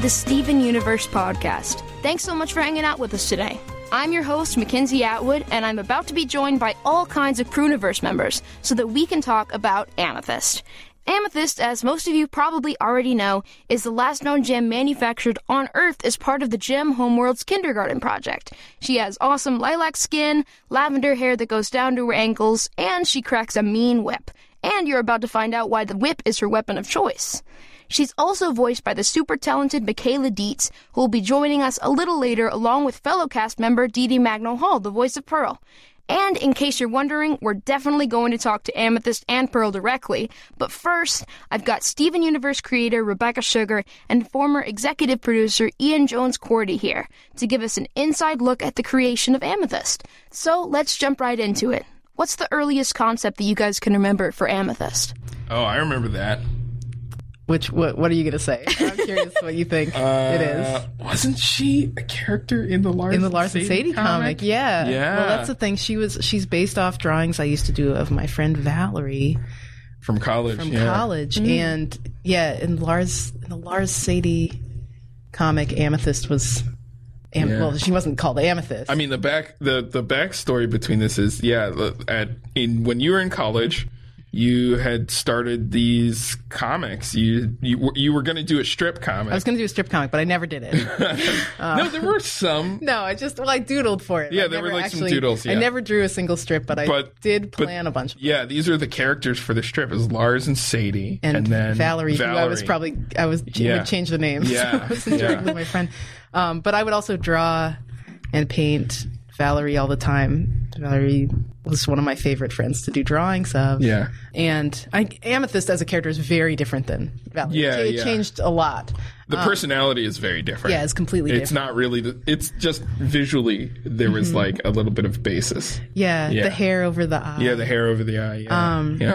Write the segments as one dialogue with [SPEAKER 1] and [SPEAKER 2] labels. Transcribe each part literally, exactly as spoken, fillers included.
[SPEAKER 1] the Steven Universe podcast. Thanks so much for hanging out with us today. I'm your host, Mackenzie Atwood, and I'm about to be joined by all kinds of Crewniverse members so that we can talk about Amethyst. Amethyst, as most of you probably already know, is the last known gem manufactured on Earth as part of the Gem Homeworld's Kindergarten Project. She has awesome lilac skin, lavender hair that goes down to her ankles, and she cracks a mean whip. And you're about to find out why the whip is her weapon of choice. She's also voiced by the super talented Michaela Dietz, who will be joining us a little later along with fellow cast member Dee Dee Magno-Hall, the voice of Pearl. And in case you're wondering, we're definitely going to talk to Amethyst and Pearl directly. But first, I've got Steven Universe creator Rebecca Sugar and former executive producer Ian Jones-Cordy here to give us an inside look at the creation of Amethyst. So let's jump right into it. What's the earliest concept that you guys can remember for Amethyst?
[SPEAKER 2] Oh, I remember that.
[SPEAKER 3] Which, what, what are you going to say? I'm curious what you think
[SPEAKER 2] uh,
[SPEAKER 3] it is.
[SPEAKER 2] Wasn't she a character in the Lars
[SPEAKER 3] in the Lars and Sadie, Sadie comic? comic? Yeah.
[SPEAKER 2] Yeah.
[SPEAKER 3] Well, that's the thing. She was, she's based off drawings I used to do of my friend Valerie.
[SPEAKER 2] From college.
[SPEAKER 3] From
[SPEAKER 2] yeah.
[SPEAKER 3] college. Mm. And yeah, in Lars, in the Lars Sadie comic, Amethyst was... Am- yeah. Well, she wasn't called Amethyst.
[SPEAKER 2] I mean, the back the the backstory between this is, yeah, at in when you were in college, you had started these comics. You you, you were going to do a strip comic.
[SPEAKER 3] I was going to do a strip comic, but I never did it.
[SPEAKER 2] uh, no, there were some.
[SPEAKER 3] No, I just well, I doodled for it.
[SPEAKER 2] Yeah,
[SPEAKER 3] I
[SPEAKER 2] there
[SPEAKER 3] never
[SPEAKER 2] were like
[SPEAKER 3] actually,
[SPEAKER 2] some doodles. Yeah.
[SPEAKER 3] I never drew a single strip, but I
[SPEAKER 2] but,
[SPEAKER 3] did plan
[SPEAKER 2] but,
[SPEAKER 3] a bunch. Of
[SPEAKER 2] yeah, these are the characters for the strip: is Lars and Sadie,
[SPEAKER 3] and,
[SPEAKER 2] and then
[SPEAKER 3] Valerie,
[SPEAKER 2] Valerie.
[SPEAKER 3] Who I was probably I was
[SPEAKER 2] yeah.
[SPEAKER 3] would change the names.
[SPEAKER 2] Yeah,
[SPEAKER 3] so I wasn't
[SPEAKER 2] yeah.
[SPEAKER 3] with my friend. Um, but I would also draw and paint Valerie all the time. Valerie was one of my favorite friends to do drawings of.
[SPEAKER 2] Yeah.
[SPEAKER 3] And I, Amethyst as a character is very different than Valerie.
[SPEAKER 2] Yeah,
[SPEAKER 3] It
[SPEAKER 2] yeah.
[SPEAKER 3] changed a lot.
[SPEAKER 2] The um, personality is very different.
[SPEAKER 3] Yeah, it's completely
[SPEAKER 2] it's
[SPEAKER 3] different.
[SPEAKER 2] It's not really, the, it's just visually there was mm-hmm. like a little bit of basis.
[SPEAKER 3] Yeah, yeah, the hair over the eye.
[SPEAKER 2] Yeah, the hair over the eye. Yeah.
[SPEAKER 3] Um,
[SPEAKER 2] yeah.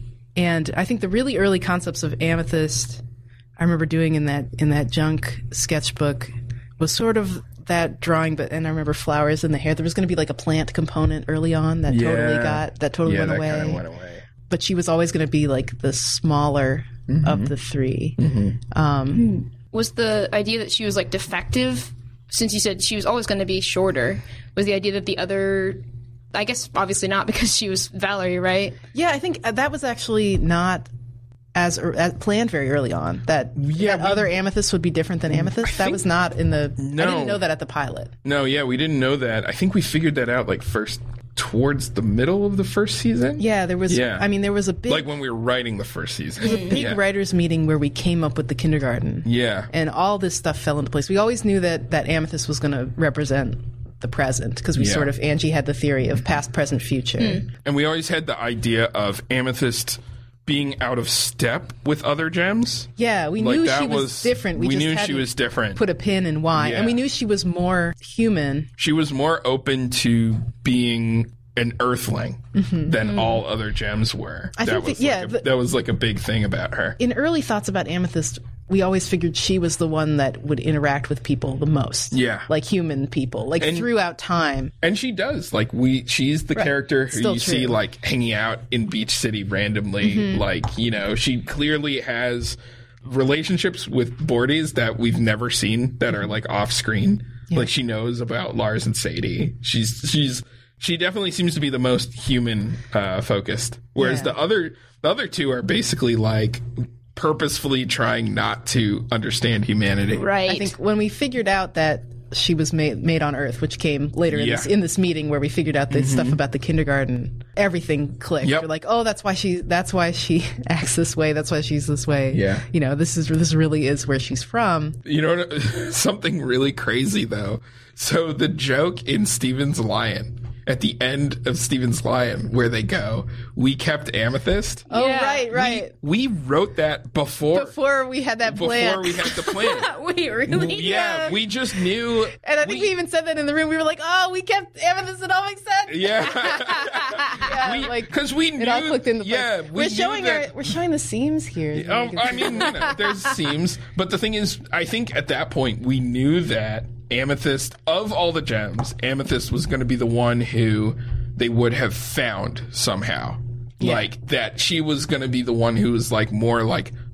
[SPEAKER 3] And I think the really early concepts of Amethyst I remember doing in that in that junk sketchbook was sort of that drawing, but and I remember flowers in the hair. There was going to be like a plant component early on that
[SPEAKER 2] yeah.
[SPEAKER 3] totally got that totally
[SPEAKER 2] yeah,
[SPEAKER 3] went
[SPEAKER 2] that
[SPEAKER 3] away.
[SPEAKER 2] Kinda went away.
[SPEAKER 3] But she was always going to be like the smaller mm-hmm. of the three.
[SPEAKER 2] Mm-hmm.
[SPEAKER 3] Um,
[SPEAKER 1] was the idea that she was like defective? Since you said she was always going to be shorter, was the idea that the other? I guess obviously not because she was Valerie, right?
[SPEAKER 3] Yeah, I think that was actually not. As, as planned very early on, that,
[SPEAKER 2] yeah,
[SPEAKER 3] that
[SPEAKER 2] we,
[SPEAKER 3] other Amethyst would be different than Amethyst.
[SPEAKER 2] I
[SPEAKER 3] that
[SPEAKER 2] think,
[SPEAKER 3] was not in the.
[SPEAKER 2] No,
[SPEAKER 3] I didn't know that at the pilot.
[SPEAKER 2] No, yeah, we didn't know that. I think we figured that out like first towards the middle of the first season.
[SPEAKER 3] Yeah, there was.
[SPEAKER 2] Yeah.
[SPEAKER 3] I mean, there was a big
[SPEAKER 2] like when we were writing the first season.
[SPEAKER 3] There was a big
[SPEAKER 2] yeah.
[SPEAKER 3] writers' meeting where we came up with the kindergarten.
[SPEAKER 2] Yeah,
[SPEAKER 3] and all this stuff fell into place. We always knew that that Amethyst was going to represent the present because we
[SPEAKER 2] yeah.
[SPEAKER 3] sort of Angie had the theory of past, present, future,
[SPEAKER 1] mm.
[SPEAKER 2] and we always had the idea of Amethyst being out of step with other gems.
[SPEAKER 3] Yeah, we
[SPEAKER 2] like
[SPEAKER 3] knew
[SPEAKER 2] that
[SPEAKER 3] she was,
[SPEAKER 2] was
[SPEAKER 3] different. We,
[SPEAKER 2] we
[SPEAKER 3] just
[SPEAKER 2] knew
[SPEAKER 3] had
[SPEAKER 2] she
[SPEAKER 3] to
[SPEAKER 2] was different.
[SPEAKER 3] Put a pin in why,
[SPEAKER 2] yeah.
[SPEAKER 3] and we knew she was more human.
[SPEAKER 2] She was more open to being an Earthling
[SPEAKER 3] mm-hmm.
[SPEAKER 2] than
[SPEAKER 3] mm-hmm.
[SPEAKER 2] all other gems were.
[SPEAKER 3] I
[SPEAKER 2] that
[SPEAKER 3] think
[SPEAKER 2] was
[SPEAKER 3] that, yeah,
[SPEAKER 2] like a,
[SPEAKER 3] the,
[SPEAKER 2] that was like a big thing about her.
[SPEAKER 3] In early thoughts about Amethyst, we always figured she was the one that would interact with people the most.
[SPEAKER 2] Yeah.
[SPEAKER 3] Like human people, like
[SPEAKER 2] and,
[SPEAKER 3] throughout time.
[SPEAKER 2] And she does. Like we she's the
[SPEAKER 3] right.
[SPEAKER 2] character who
[SPEAKER 3] Still
[SPEAKER 2] you
[SPEAKER 3] true.
[SPEAKER 2] see like hanging out in Beach City randomly.
[SPEAKER 3] Mm-hmm.
[SPEAKER 2] Like, you know, she clearly has relationships with Bordes that we've never seen that are like off screen. Yeah. Like she knows about Lars and Sadie. She's she's she definitely seems to be the most human uh, focused. Whereas
[SPEAKER 3] yeah.
[SPEAKER 2] the other the other two are basically like purposefully trying not to understand humanity.
[SPEAKER 1] Right.
[SPEAKER 3] I think when we figured out that she was made made on Earth, which came later in
[SPEAKER 2] yeah.
[SPEAKER 3] this in this meeting where we figured out the
[SPEAKER 2] mm-hmm.
[SPEAKER 3] stuff about the kindergarten, everything clicked.
[SPEAKER 2] Yep.
[SPEAKER 3] We're like, oh, that's why she that's why she acts this way. That's why she's this way.
[SPEAKER 2] Yeah.
[SPEAKER 3] You know, this is this really is where she's from.
[SPEAKER 2] You know, something really crazy though. So the joke in Steven's Lion. At the end of Steven's Lion, where they go, we kept Amethyst.
[SPEAKER 3] Oh,
[SPEAKER 1] yeah.
[SPEAKER 3] right, right.
[SPEAKER 2] We, we wrote that before.
[SPEAKER 3] Before we had that plan.
[SPEAKER 2] Before we had the plan.
[SPEAKER 1] Wait, really?
[SPEAKER 2] Yeah, we just knew.
[SPEAKER 3] And I think we, we even said that in the room. We were like, oh, we kept Amethyst. It all makes sense.
[SPEAKER 2] Yeah.
[SPEAKER 3] yeah
[SPEAKER 2] we,
[SPEAKER 3] like,
[SPEAKER 2] because we knew.
[SPEAKER 3] It all clicked into place.
[SPEAKER 2] Yeah, we
[SPEAKER 3] we're showing
[SPEAKER 2] that,
[SPEAKER 3] our, we're showing the seams here.
[SPEAKER 2] Oh, I mean, you know, there's seams. But the thing is, I think at that point, we knew that Amethyst, of all the gems, Amethyst was going to be the one who they would have found somehow. Yeah. Like, that she was going to be the one who was, like, more, like,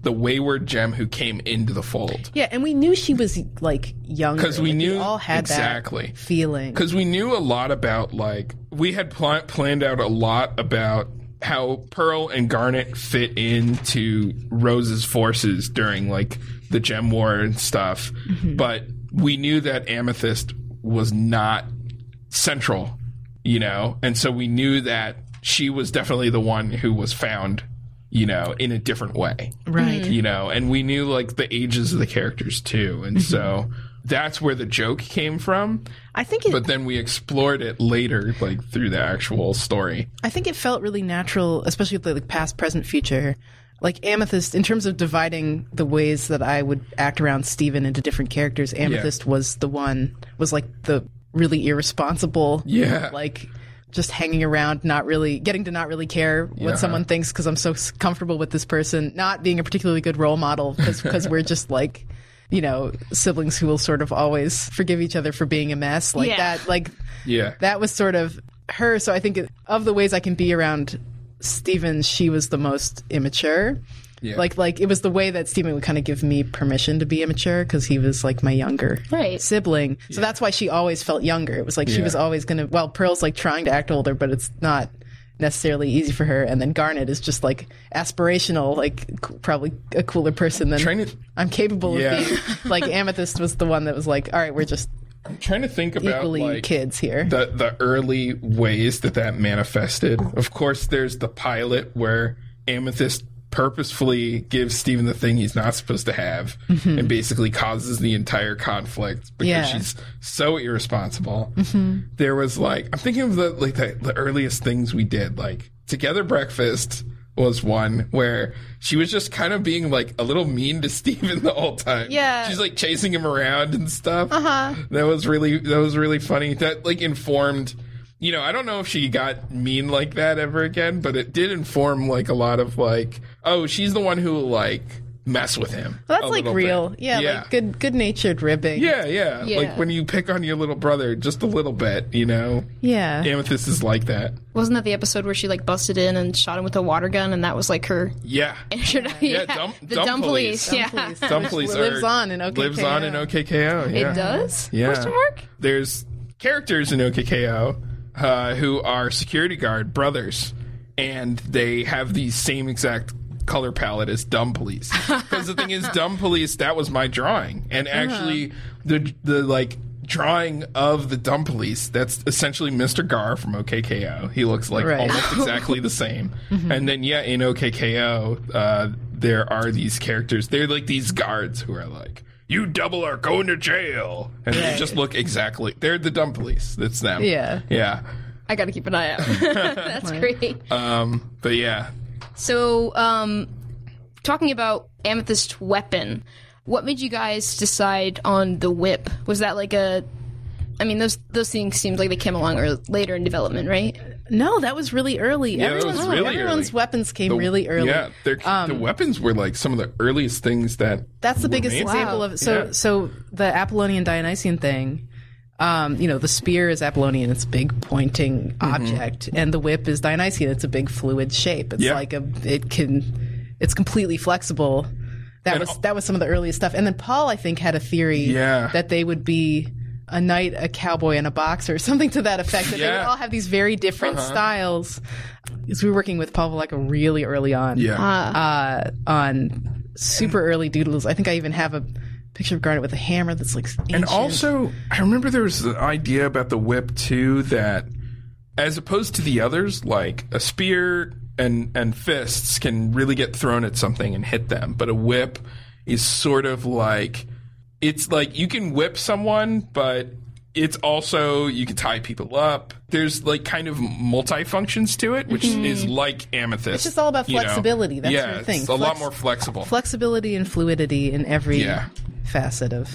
[SPEAKER 2] the wayward gem who came into the fold.
[SPEAKER 3] Yeah, and we knew she was like younger.
[SPEAKER 2] Because we
[SPEAKER 3] like,
[SPEAKER 2] knew
[SPEAKER 3] we all had
[SPEAKER 2] exactly
[SPEAKER 3] that feeling.
[SPEAKER 2] Because we knew a lot about, like, we had pl- planned out a lot about how Pearl and Garnet fit into Rose's forces during, like, the Gem War and stuff. Mm-hmm. But we knew that Amethyst was not central, you know? And so we knew that she was definitely the one who was found, you know, in a different way.
[SPEAKER 3] Right.
[SPEAKER 2] You know, and we knew, like, the ages of the characters, too. And so that's where the joke came from.
[SPEAKER 3] I think it...
[SPEAKER 2] But then we explored it later, like, through the actual story.
[SPEAKER 3] I think it felt really natural, especially with the like, past, present, future. Like, Amethyst, in terms of dividing the ways that I would act around Steven into different characters, Amethyst yeah. was the one, was, like, the really irresponsible,
[SPEAKER 2] yeah.
[SPEAKER 3] like... just hanging around, not really getting to not really care what
[SPEAKER 2] yeah.
[SPEAKER 3] someone thinks because I'm so comfortable with this person, not being a particularly good role model because we're just like, you know, siblings who will sort of always forgive each other for being a mess like
[SPEAKER 1] yeah.
[SPEAKER 3] that. Like,
[SPEAKER 2] yeah,
[SPEAKER 3] that was sort of her. So I think it, of the ways I can be around Steven, she was the most immature. Yeah. Like, like it was the way that Steven would kind of give me permission to be immature because he was like my younger
[SPEAKER 1] right.
[SPEAKER 3] sibling. So yeah. that's why she always felt younger. It was like yeah. she was always going to, well, Pearl's like trying to act older, but it's not necessarily easy for her. And then Garnet is just like aspirational, like c- probably a cooler person than
[SPEAKER 2] to,
[SPEAKER 3] I'm capable
[SPEAKER 2] yeah.
[SPEAKER 3] of being. Like Amethyst was the one that was like, all right, we're just
[SPEAKER 2] I'm trying to think about
[SPEAKER 3] equally
[SPEAKER 2] like
[SPEAKER 3] kids here.
[SPEAKER 2] The the early ways that that manifested. Of course, there's the pilot where Amethyst purposefully gives Steven the thing he's not supposed to have mm-hmm. and basically causes the entire conflict because
[SPEAKER 3] yeah.
[SPEAKER 2] she's so irresponsible.
[SPEAKER 3] Mm-hmm.
[SPEAKER 2] There was like I'm thinking of the like the, the earliest things we did, like Together Breakfast was one where she was just kind of being like a little mean to Steven the whole time.
[SPEAKER 1] Yeah.
[SPEAKER 2] She's like chasing him around and stuff.
[SPEAKER 1] Uh-huh.
[SPEAKER 2] That was really that was really funny. That like informed You know, I don't know if she got mean like that ever again, but it did inform, like, a lot of, like, oh, she's the one who will, like, mess with him.
[SPEAKER 3] Well, that's, like, real. Yeah,
[SPEAKER 2] yeah,
[SPEAKER 3] like, good, good-natured ribbing.
[SPEAKER 2] Yeah, yeah,
[SPEAKER 1] yeah.
[SPEAKER 2] Like, when you pick on your little brother just a little bit, you know?
[SPEAKER 3] Yeah.
[SPEAKER 2] Amethyst is like that.
[SPEAKER 1] Wasn't that the episode where she, like, busted in and shot him with a water gun, and that was, like, her...
[SPEAKER 2] Yeah.
[SPEAKER 1] yeah,
[SPEAKER 2] yeah dump,
[SPEAKER 1] the
[SPEAKER 2] dump,
[SPEAKER 1] dump police.
[SPEAKER 2] police.
[SPEAKER 1] Yeah.
[SPEAKER 2] Dump police
[SPEAKER 3] lives on in O K K O.
[SPEAKER 2] Lives on in O K K O, yeah.
[SPEAKER 1] It does?
[SPEAKER 2] Yeah.
[SPEAKER 1] Question mark?
[SPEAKER 2] There's characters in O K K O Uh, who are security guard brothers, and they have the same exact color palette as Dumb Police. Because the thing is, Dumb Police, that was my drawing, and actually, uh-huh. the the like drawing of the Dumb Police, that's essentially Mister Gar from O K K O. He looks like
[SPEAKER 3] right.
[SPEAKER 2] almost exactly the same. Mm-hmm. And then yeah, in O K K O, uh, there are these characters. They're like these guards who are like, you double are going to jail. And
[SPEAKER 3] yeah.
[SPEAKER 2] they just look exactly... They're the Dumb Police. That's them.
[SPEAKER 3] Yeah.
[SPEAKER 2] Yeah.
[SPEAKER 1] I gotta keep an eye out. That's great.
[SPEAKER 2] Um, but yeah.
[SPEAKER 1] So, um, talking about Amethyst weapon, what made you guys decide on the whip? Was that like a... I mean, those those things seemed like they came along or later in development, right?
[SPEAKER 3] No, that was really early.
[SPEAKER 2] Yeah,
[SPEAKER 3] everyone's
[SPEAKER 2] that was really
[SPEAKER 3] everyone's
[SPEAKER 2] early.
[SPEAKER 3] weapons came
[SPEAKER 2] The-
[SPEAKER 3] really early.
[SPEAKER 2] Yeah, um, the weapons were like some of the earliest things that...
[SPEAKER 3] That's the
[SPEAKER 2] were
[SPEAKER 3] biggest
[SPEAKER 2] made.
[SPEAKER 3] example
[SPEAKER 1] Wow.
[SPEAKER 3] of it. So,
[SPEAKER 2] Yeah.
[SPEAKER 3] so the Apollonian Dionysian thing, um, you know, the spear is Apollonian, it's a big pointing
[SPEAKER 2] Mm-hmm.
[SPEAKER 3] object, and the whip is Dionysian, it's a big fluid shape. It's
[SPEAKER 2] Yeah.
[SPEAKER 3] like a, it can, it's completely flexible. That
[SPEAKER 2] And
[SPEAKER 3] was
[SPEAKER 2] al-
[SPEAKER 3] that was some of the earliest stuff. And then Paul, I think, had a theory
[SPEAKER 2] Yeah.
[SPEAKER 3] that they would be a knight, a cowboy, and a boxer, something to that effect. That they would
[SPEAKER 2] Yeah.
[SPEAKER 3] all have these very different
[SPEAKER 2] Uh-huh.
[SPEAKER 3] styles. Because we were working with Paul Valleca really early on.
[SPEAKER 2] Yeah.
[SPEAKER 3] Uh, on super early doodles. I think I even have a picture of Garnet with a hammer that's like ancient.
[SPEAKER 2] And also, I remember there was an idea about the whip, too, that as opposed to the others, like a spear and, and fists can really get thrown at something and hit them. But a whip is sort of like... It's like you can whip someone, but it's also you can tie people up. There's like kind of multi-functions to it, which
[SPEAKER 3] Mm-hmm.
[SPEAKER 2] is like Amethyst.
[SPEAKER 3] It's just all about
[SPEAKER 2] you know?
[SPEAKER 3] flexibility. That's
[SPEAKER 2] yeah,
[SPEAKER 3] your thing.
[SPEAKER 2] It's a
[SPEAKER 3] Flex-
[SPEAKER 2] lot more flexible.
[SPEAKER 3] Flexibility and fluidity in every
[SPEAKER 2] Yeah.
[SPEAKER 3] facet of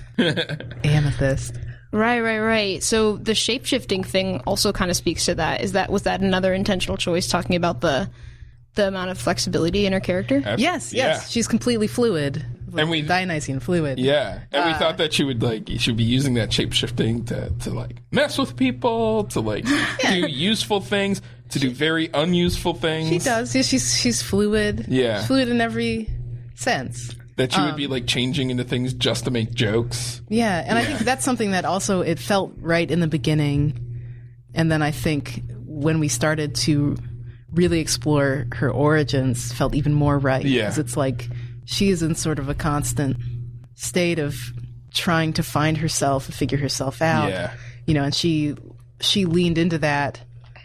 [SPEAKER 3] Amethyst.
[SPEAKER 1] Right, right, right. So the shape-shifting thing also kind of speaks to that. Is that was that another intentional choice, talking about the the amount of flexibility in her character?
[SPEAKER 2] Absolutely.
[SPEAKER 3] Yes, yes.
[SPEAKER 2] Yeah.
[SPEAKER 3] She's completely fluid.
[SPEAKER 2] And we-
[SPEAKER 3] Dionysian fluid.
[SPEAKER 2] Yeah, and we
[SPEAKER 3] Uh,
[SPEAKER 2] thought that she would like she would be using that shape shifting to to like mess with people, to like do useful things, to do very unuseful things.
[SPEAKER 3] She does. Yeah, she's she's fluid.
[SPEAKER 2] Yeah.
[SPEAKER 3] She's fluid in every sense.
[SPEAKER 2] That she
[SPEAKER 3] Um,
[SPEAKER 2] would be like changing into things just to make jokes.
[SPEAKER 3] Yeah, and I
[SPEAKER 2] Yeah.
[SPEAKER 3] think that's something that also it felt right in the beginning, and then I think when we started to really explore her origins, felt even more right.
[SPEAKER 2] Yeah.
[SPEAKER 3] Because it's like she is in sort of a constant state of trying to find herself and figure herself out.
[SPEAKER 2] Yeah.
[SPEAKER 3] You know, and she she leaned into that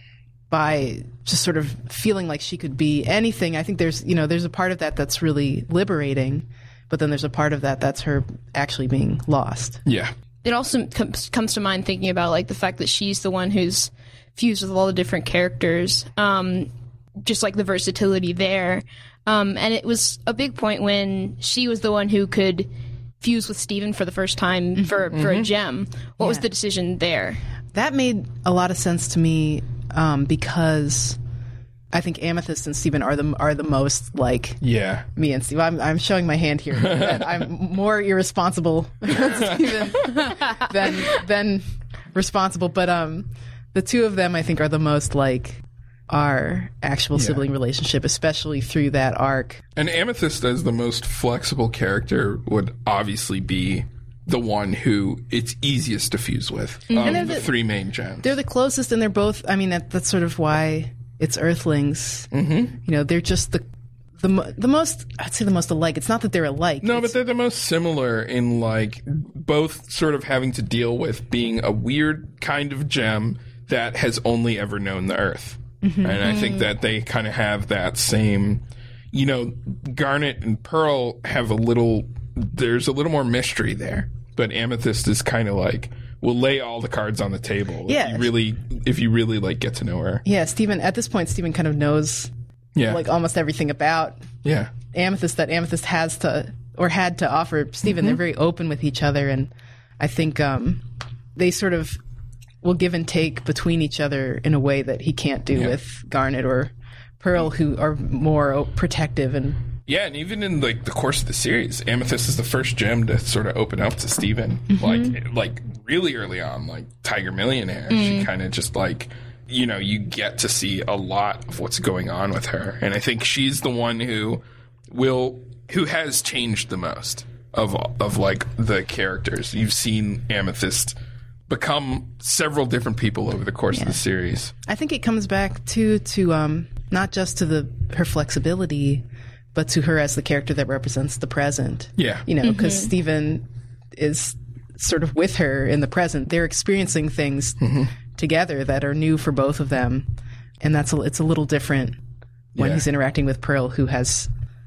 [SPEAKER 3] by just sort of feeling like she could be anything. I think there's, you know, there's a part of that that's really liberating, but then there's a part of that that's her actually being lost.
[SPEAKER 2] Yeah.
[SPEAKER 1] It also comes comes to mind thinking about like the fact that she's the one who's fused with all the different characters, um, just like the versatility there. Um, and it was a big point when she was the one who could fuse with Steven for the first time mm-hmm. for, for a gem. What yeah. was the decision there?
[SPEAKER 3] That made a lot of sense to me um, because I think Amethyst and Steven are the are the most like
[SPEAKER 2] yeah.
[SPEAKER 3] me and Steve. I'm, I'm showing my hand here. That I'm more irresponsible than Steven than than responsible. But um, the two of them, I think, are the most like our actual yeah. sibling relationship, especially through that arc.
[SPEAKER 2] And Amethyst, as the most flexible character, would obviously be the one who it's easiest to fuse with mm-hmm. of the, the three main gems.
[SPEAKER 3] They're the closest, and they're both. I mean, that, that's sort of why it's Earthlings.
[SPEAKER 2] Mm-hmm.
[SPEAKER 3] You know, they're just the the the most. I'd say the most alike. It's not that they're alike.
[SPEAKER 2] No,
[SPEAKER 3] it's,
[SPEAKER 2] but they're the most similar in like both sort of having to deal with being a weird kind of gem that has only ever known the Earth. Mm-hmm. And I think that they kind of have that same, you know, Garnet and Pearl have a little, there's a little more mystery there. But Amethyst is kind of like, will lay all the cards on the table.
[SPEAKER 3] Yeah.
[SPEAKER 2] If you really, if you really like get to know her.
[SPEAKER 3] Yeah, Steven, at this point, Steven kind of knows
[SPEAKER 2] yeah.
[SPEAKER 3] like almost everything about
[SPEAKER 2] yeah.
[SPEAKER 3] Amethyst that Amethyst has to, or had to offer Steven. Mm-hmm. They're very open with each other. And I think um, they sort of will give and take between each other in a way that he can't do yeah. with Garnet or Pearl, who are more protective. And
[SPEAKER 2] yeah, and even in like the course of the series, Amethyst is the first gem to sort of open up to Steven, mm-hmm. like like really early on, like Tiger Millionaire. Mm. She kind of just like, you know, you get to see a lot of what's going on with her, and I think she's the one who will who has changed the most of of like the characters. You've seen Amethyst become several different people over the course yeah. of the series.
[SPEAKER 3] I think it comes back to to um, not just to the her flexibility, but to her as the character that represents the present.
[SPEAKER 2] Yeah,
[SPEAKER 3] you know, because
[SPEAKER 1] mm-hmm.
[SPEAKER 3] Steven is sort of with her in the present. They're experiencing things mm-hmm. together that are new for both of them, and that's a, it's a little different when yeah. he's interacting with Pearl, who has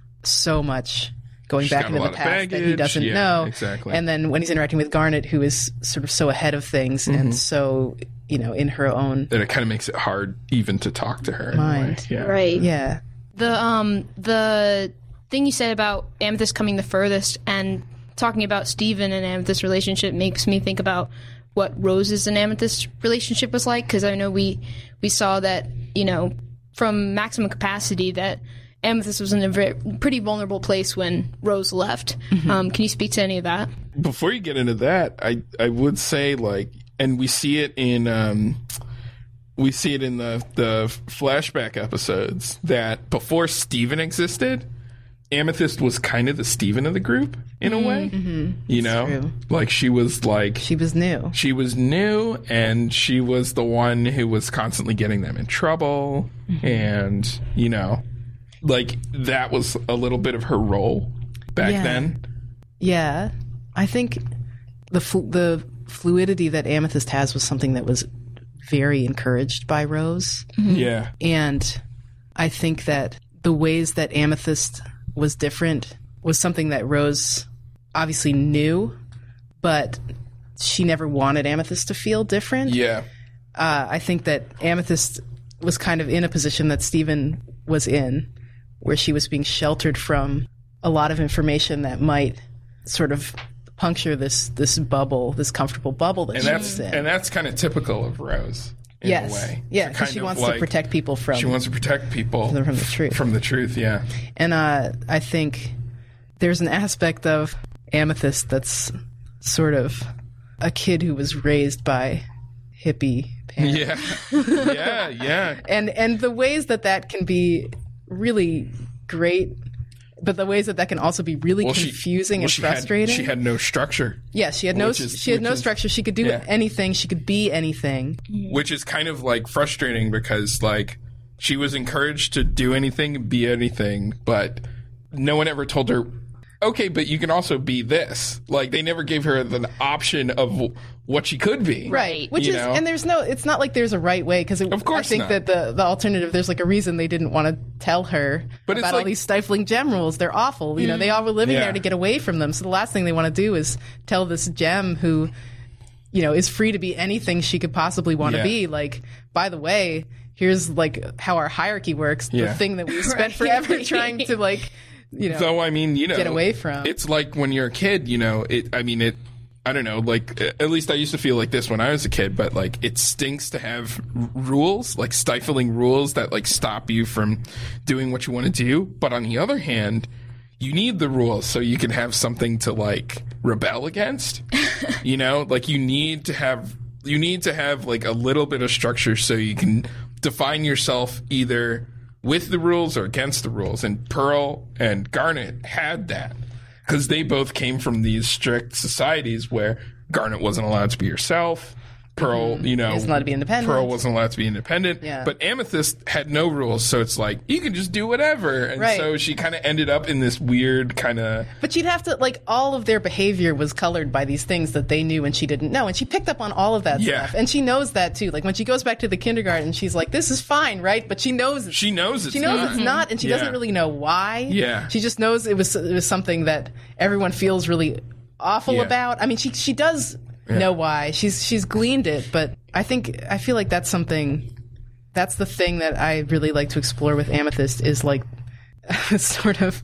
[SPEAKER 3] so much going
[SPEAKER 2] She's
[SPEAKER 3] back into the past that he doesn't
[SPEAKER 2] yeah,
[SPEAKER 3] know.
[SPEAKER 2] Exactly.
[SPEAKER 3] And then when he's interacting with Garnet, who is sort of so ahead of things mm-hmm. and so, you know, in her own...
[SPEAKER 2] That it kind of makes it hard even to talk to her.
[SPEAKER 3] Mind.
[SPEAKER 2] Yeah.
[SPEAKER 1] Right.
[SPEAKER 3] Yeah.
[SPEAKER 1] The, um, the thing you said about Amethyst coming the furthest and talking about Steven and Amethyst's relationship makes me think about what Rose's and Amethyst's relationship was like, because I know we, we saw that, you know, from Maximum Capacity that Amethyst was in a very, pretty vulnerable place when Rose left. Mm-hmm. Um, can you speak to any of that?
[SPEAKER 2] Before you get into that, I, I would say, like, and we see it in um, we see it in the, the flashback episodes, that before Steven existed, Amethyst was kind of the Steven of the group in a way.
[SPEAKER 3] Mm-hmm.
[SPEAKER 2] You know?
[SPEAKER 3] True.
[SPEAKER 2] Like, she was like...
[SPEAKER 3] She was new.
[SPEAKER 2] She was new, and she was the one who was constantly getting them in trouble, mm-hmm. and, you know... Like, that was a little bit of her role back
[SPEAKER 3] yeah.
[SPEAKER 2] then.
[SPEAKER 3] Yeah. I think the fl- the fluidity that Amethyst has was something that was very encouraged by Rose.
[SPEAKER 2] Mm-hmm. Yeah.
[SPEAKER 3] And I think that the ways that Amethyst was different was something that Rose obviously knew, but she never wanted Amethyst to feel different.
[SPEAKER 2] Yeah.
[SPEAKER 3] Uh, I think that Amethyst was kind of in a position that Steven was in, where she was being sheltered from a lot of information that might sort of puncture this this bubble, this comfortable bubble that
[SPEAKER 2] and
[SPEAKER 3] she
[SPEAKER 2] that's,
[SPEAKER 3] was in.
[SPEAKER 2] And that's kind of typical of Rose, in
[SPEAKER 3] yes.
[SPEAKER 2] a way.
[SPEAKER 3] Yeah, because she wants
[SPEAKER 2] like,
[SPEAKER 3] to protect people from...
[SPEAKER 2] She wants to protect people...
[SPEAKER 3] From the, from the truth.
[SPEAKER 2] From the truth, yeah.
[SPEAKER 3] And uh, I think there's an aspect of Amethyst that's sort of a kid who was raised by hippie parents.
[SPEAKER 2] Yeah, yeah, yeah.
[SPEAKER 3] and, and the ways that that can be... really great but the ways that that can also be really
[SPEAKER 2] well,
[SPEAKER 3] confusing
[SPEAKER 2] she, well,
[SPEAKER 3] and frustrating.
[SPEAKER 2] She had, she had no structure.
[SPEAKER 3] Yeah, she had no
[SPEAKER 2] is,
[SPEAKER 3] she had no
[SPEAKER 2] is,
[SPEAKER 3] structure. She could do
[SPEAKER 2] yeah.
[SPEAKER 3] anything. She could be anything.
[SPEAKER 2] Which is kind of like frustrating because like she was encouraged to do anything, be anything, but no one ever told her, okay, but you can also be this. Like they never gave her the option of what she could be.
[SPEAKER 3] Right. Which is,
[SPEAKER 2] know?
[SPEAKER 3] and there's no, it's not like there's a right way because
[SPEAKER 2] of course
[SPEAKER 3] I think
[SPEAKER 2] not.
[SPEAKER 3] that the, the alternative, there's like a reason they didn't want to tell her
[SPEAKER 2] but
[SPEAKER 3] about
[SPEAKER 2] it's
[SPEAKER 3] all
[SPEAKER 2] like,
[SPEAKER 3] these stifling gem rules. They're awful. You know, they all were living
[SPEAKER 2] yeah.
[SPEAKER 3] there to get away from them. So the last thing they want to do is tell this gem who, you know, is free to be anything she could possibly want to
[SPEAKER 2] Yeah.
[SPEAKER 3] be. Like, by the way, here's like how our hierarchy works.
[SPEAKER 2] Yeah.
[SPEAKER 3] The thing that we spent forever trying to like, you know,
[SPEAKER 2] so I mean, you know,
[SPEAKER 3] get away from.
[SPEAKER 2] It's like when you're a kid, you know, it, I mean, it, I don't know, like, at least I used to feel like this when I was a kid, but like, it stinks to have r- rules, like stifling rules that like stop you from doing what you want to do. But on the other hand, you need the rules so you can have something to like rebel against, you know, like you need to have, you need to have like a little bit of structure so you can define yourself either with the rules or against the rules. And Pearl and Garnet had that because they both came from these strict societies where Garnet wasn't allowed to be herself. Pearl, you know,
[SPEAKER 3] Wasn't allowed to be independent.
[SPEAKER 2] Pearl wasn't allowed to be independent.
[SPEAKER 3] Yeah.
[SPEAKER 2] But Amethyst had no rules, so it's like you can just do whatever. And
[SPEAKER 3] Right.
[SPEAKER 2] so she kind of ended up in this weird kind of.
[SPEAKER 3] But you'd have to, like, all of their behavior was colored by these things that they knew and she didn't know. And she picked up on all of that
[SPEAKER 2] Yeah.
[SPEAKER 3] stuff. And she knows that, too. Like, when she goes back to the kindergarten, she's like, this is fine, right? But she knows it's,
[SPEAKER 2] She knows it's
[SPEAKER 3] she knows
[SPEAKER 2] not.
[SPEAKER 3] it's not, and she
[SPEAKER 2] Yeah.
[SPEAKER 3] doesn't really know why.
[SPEAKER 2] Yeah.
[SPEAKER 3] She just knows it was, it was something that everyone feels really awful
[SPEAKER 2] Yeah.
[SPEAKER 3] about. I mean, she she does know why. She's She's gleaned it, but I think, I feel like that's something, that's the thing that I really like to explore with Amethyst is, like, sort of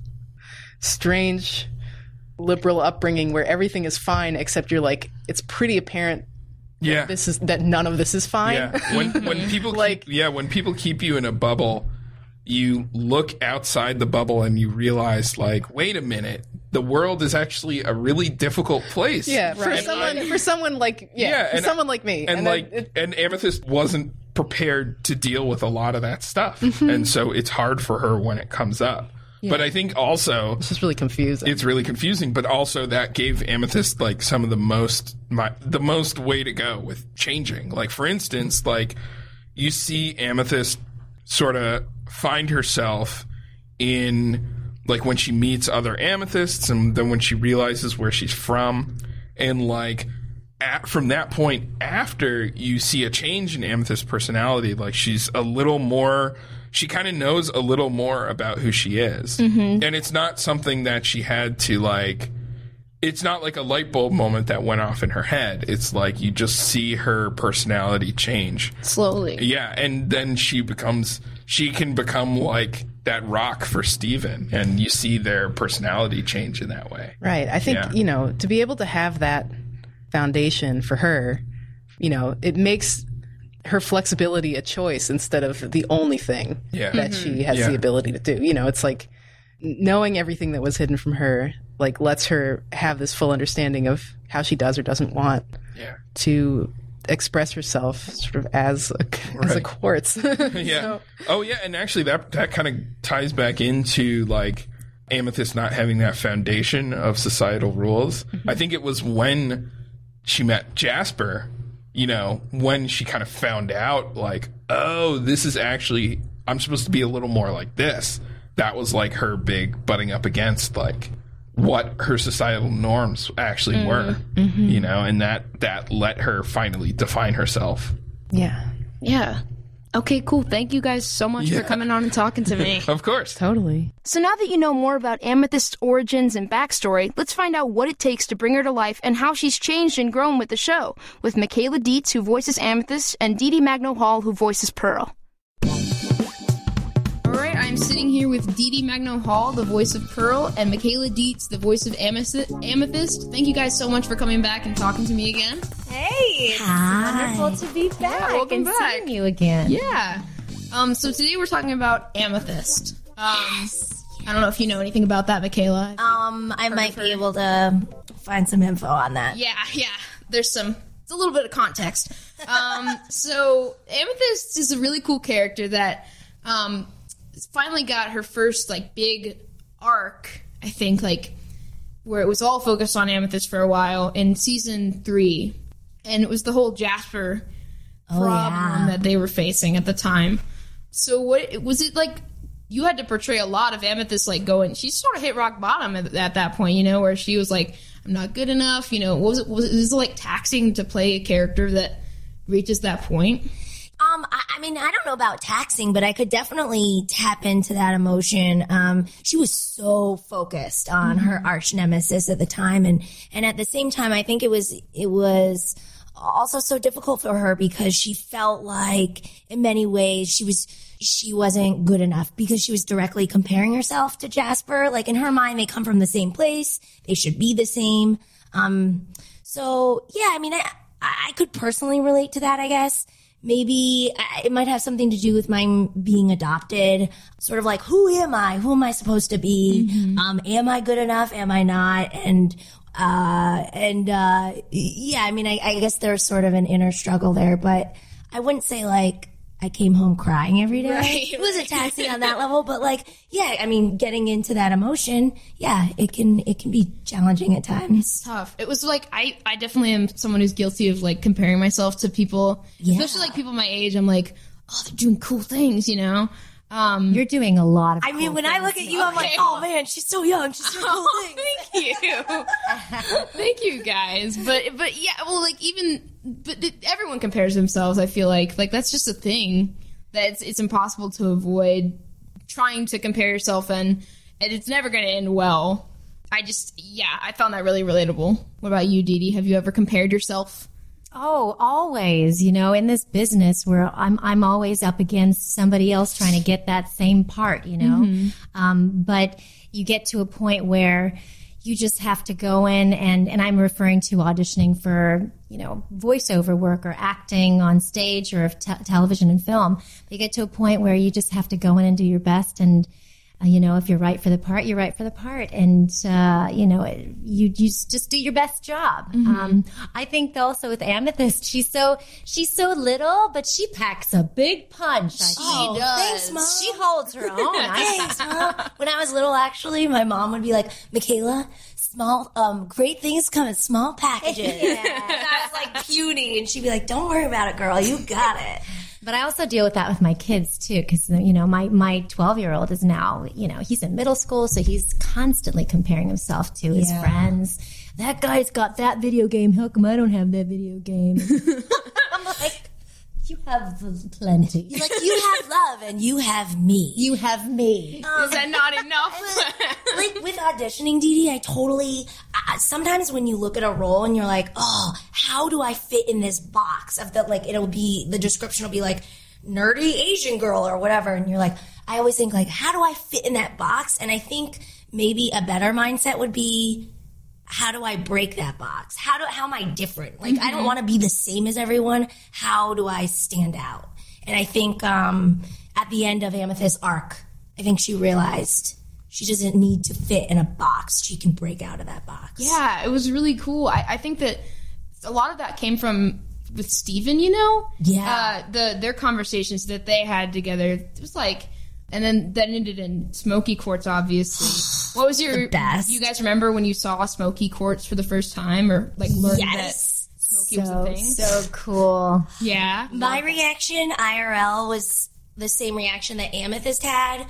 [SPEAKER 3] strange liberal upbringing where everything is fine except you're like it's pretty apparent
[SPEAKER 2] Yeah.
[SPEAKER 3] this is that none of this is fine.
[SPEAKER 2] Yeah. When when people
[SPEAKER 3] Like-
[SPEAKER 2] keep, yeah, when people keep you in a bubble, you look outside the bubble and you realize like, wait a minute, the world is actually a really difficult place.
[SPEAKER 3] Yeah, for
[SPEAKER 2] And
[SPEAKER 3] someone
[SPEAKER 2] I-
[SPEAKER 3] for someone like yeah,
[SPEAKER 2] Yeah,
[SPEAKER 3] for
[SPEAKER 2] and-
[SPEAKER 3] someone like me.
[SPEAKER 2] and,
[SPEAKER 3] then
[SPEAKER 2] like
[SPEAKER 3] it-
[SPEAKER 2] and Amethyst wasn't prepared to deal with a lot of that stuff.
[SPEAKER 3] Mm-hmm.
[SPEAKER 2] And so it's hard for her when it comes up. But I think also
[SPEAKER 3] it's just really confusing.
[SPEAKER 2] it's really confusing, but also that gave Amethyst like some of the most my, the most way to go with changing. Like for instance, like you see Amethyst sort of find herself in like when she meets other amethysts and then when she realizes where she's from and like at, from that point after you see a change in Amethyst's personality, like she's a little more she kind of knows a little more about who she is. Mm-hmm. And it's not something that she had to like, it's not like a light bulb moment that went off in her head. It's like you just see her personality change.
[SPEAKER 1] Slowly.
[SPEAKER 2] Yeah. And then she becomes, she can become like that rock for Steven. And you see their personality change in that way.
[SPEAKER 3] Right. I think,
[SPEAKER 2] Yeah.
[SPEAKER 3] you know, to be able to have that foundation for her, you know, it makes her flexibility a choice instead of the only thing
[SPEAKER 2] Yeah.
[SPEAKER 3] that she has
[SPEAKER 2] Yeah.
[SPEAKER 3] the ability to do. You know, it's like knowing everything that was hidden from her, like lets her have this full understanding of how she does or doesn't want
[SPEAKER 2] Yeah.
[SPEAKER 3] to express herself sort of as a, as a
[SPEAKER 2] Right.
[SPEAKER 3] quartz.
[SPEAKER 2] Yeah.
[SPEAKER 3] So-
[SPEAKER 2] Oh, yeah. And actually, that that kind of ties back into like Amethyst not having that foundation of societal rules. I think it was when she met Jasper, you know, when she kind of found out, like, oh, this is actually, I'm supposed to be a little more like this. That was like her big butting up against like what her societal norms actually were, you know, and that that let her finally define herself.
[SPEAKER 3] yeah,
[SPEAKER 1] Yeah. Okay, cool. Thank you guys so much
[SPEAKER 2] Yeah.
[SPEAKER 1] for coming on and talking to me.
[SPEAKER 2] Of course.
[SPEAKER 3] totally.
[SPEAKER 1] So now that you know more about Amethyst's origins and backstory, let's find out what it takes to bring her to life and how she's changed and grown with the show, with Michaela Dietz, who voices Amethyst, and Dee Dee Magno-Hall, who voices Pearl. All right, I'm sitting here with Dee Dee Magno-Hall, the voice of Pearl, and Michaela Dietz, the voice of Amethyst. Amethyst. Thank you guys so much for coming back and talking to me again.
[SPEAKER 4] Hey, it's
[SPEAKER 5] Hi.
[SPEAKER 4] wonderful to be back
[SPEAKER 1] welcome
[SPEAKER 4] and
[SPEAKER 1] back.
[SPEAKER 4] seeing you again.
[SPEAKER 1] Yeah. Um, so today we're talking about Amethyst. Um, I don't know if you know anything about that, Michaela.
[SPEAKER 5] Um, I might
[SPEAKER 1] of her.
[SPEAKER 5] be able to find some info on that.
[SPEAKER 1] Yeah, yeah. There's some, it's a little bit of context. Um, so Amethyst is a really cool character that, um, finally got her first like big arc, I think, like, where it was all focused on Amethyst for a while in season three. And it was the whole Jasper
[SPEAKER 5] Oh,
[SPEAKER 1] problem
[SPEAKER 5] yeah.
[SPEAKER 1] that they were facing at the time. So what was it like? You had to portray a lot of Amethyst, like going. She sort of hit rock bottom at, at that point, you know, where she was like, "I'm not good enough." You know, what was it? Was it, was it like taxing to play a character that reaches that point?
[SPEAKER 5] Um, I, I mean, I don't know about taxing, but I could definitely tap into that emotion. Um, she was so focused on mm-hmm. her arch nemesis at the time, and and at the same time, I think it was it was. also so difficult for her because she felt like in many ways she was she wasn't good enough because she was directly comparing herself to Jasper. Like in her mind, they come from the same place. They should be the same. Um, so yeah, I mean, I, I could personally relate to that, I guess. Maybe it might have something to do with my being adopted. Sort of like, who am I? Who am I supposed to be? Mm-hmm. Um, am I good enough? Am I not? And Uh, and, uh, yeah, I mean, I, I guess there's sort of an inner struggle there, but I wouldn't say like I came home crying every day.
[SPEAKER 1] Right,
[SPEAKER 5] it wasn't taxing on that level, but like, yeah, I mean, getting into that emotion, yeah, it can, it can be challenging at times.
[SPEAKER 1] Tough. It was like, I, I definitely am someone who's guilty of like comparing myself to people,
[SPEAKER 5] Yeah.
[SPEAKER 1] especially like people my age. I'm like, oh, they're doing cool things, you know? Um,
[SPEAKER 4] You're doing a lot of
[SPEAKER 5] I mean,
[SPEAKER 4] cool
[SPEAKER 5] when I look at you, I'm like,
[SPEAKER 1] Okay.
[SPEAKER 5] oh man, she's so young. She's doing cool
[SPEAKER 1] Oh,
[SPEAKER 5] things.
[SPEAKER 1] thank you. Thank you, guys. But but yeah, well, like even but it, everyone compares themselves. I feel like like that's just a thing that it's, it's impossible to avoid trying to compare yourself, and and it's never going to end well. I just yeah, I found that really relatable. What about you, Dee Dee? Have you ever compared yourself?
[SPEAKER 4] Oh, always, you know, in this business where I'm, I'm always up against somebody else trying to get that same part, you know, mm-hmm. um, but you get to a point where you just have to go in and, and I'm referring to auditioning for, you know, voiceover work or acting on stage or te- television and film. You get to a point where you just have to go in and do your best. And, uh, you know, if you're right for the part, you're right for the part. And, uh, you know, you, you just do your best job. Mm-hmm. Um, I think also with Amethyst, she's so, she's so little, but she packs a big punch. I
[SPEAKER 5] Oh,
[SPEAKER 1] does.
[SPEAKER 5] thanks, Mom.
[SPEAKER 4] She holds her own. I
[SPEAKER 5] Thanks, Mom. When I was little, actually, my mom would be like, Michaela, small, um, great things come in small packages.
[SPEAKER 4] Yeah.
[SPEAKER 5] And I was like puny, and she'd be like, don't worry about it, girl. You got it.
[SPEAKER 4] But I also deal with that with my kids too, because you know my my twelve year old is now, you know, he's in middle school, so he's constantly comparing himself to his
[SPEAKER 5] Yeah.
[SPEAKER 4] friends. That guy's got that video game. How come I don't have that video game? I'm like, you have plenty.
[SPEAKER 5] He's like, you have love, and you have me.
[SPEAKER 4] You have me.
[SPEAKER 1] Is that not enough?
[SPEAKER 5] Like with auditioning, Dee Dee, I totally. Uh, sometimes when you look at a role and you're like, oh, how do I fit in this box of the like? It'll be the description will be like nerdy Asian girl or whatever, and you're like, I always think like, how do I fit in that box? And I think maybe a better mindset would be, how do I break that box? How do how am I different? Like, mm-hmm. I don't want to be the same as everyone. How do I stand out? And I think um, at the end of Amethyst's arc, I think she realized she doesn't need to fit in a box. She can break out of that box.
[SPEAKER 1] Yeah, it was really cool. I, I think that a lot of that came from with Steven, you know?
[SPEAKER 5] Yeah.
[SPEAKER 1] Uh, the their conversations that they had together. It was like, and then that ended in Smoky Quartz, obviously. What was your
[SPEAKER 5] The best.
[SPEAKER 1] Do you guys remember when you saw Smoky Quartz for the first time, or like learned
[SPEAKER 5] Yes.
[SPEAKER 1] that Smoky was a
[SPEAKER 4] So
[SPEAKER 1] thing?
[SPEAKER 4] so cool.
[SPEAKER 1] Yeah.
[SPEAKER 5] My reaction, I R L, was the same reaction that Amethyst had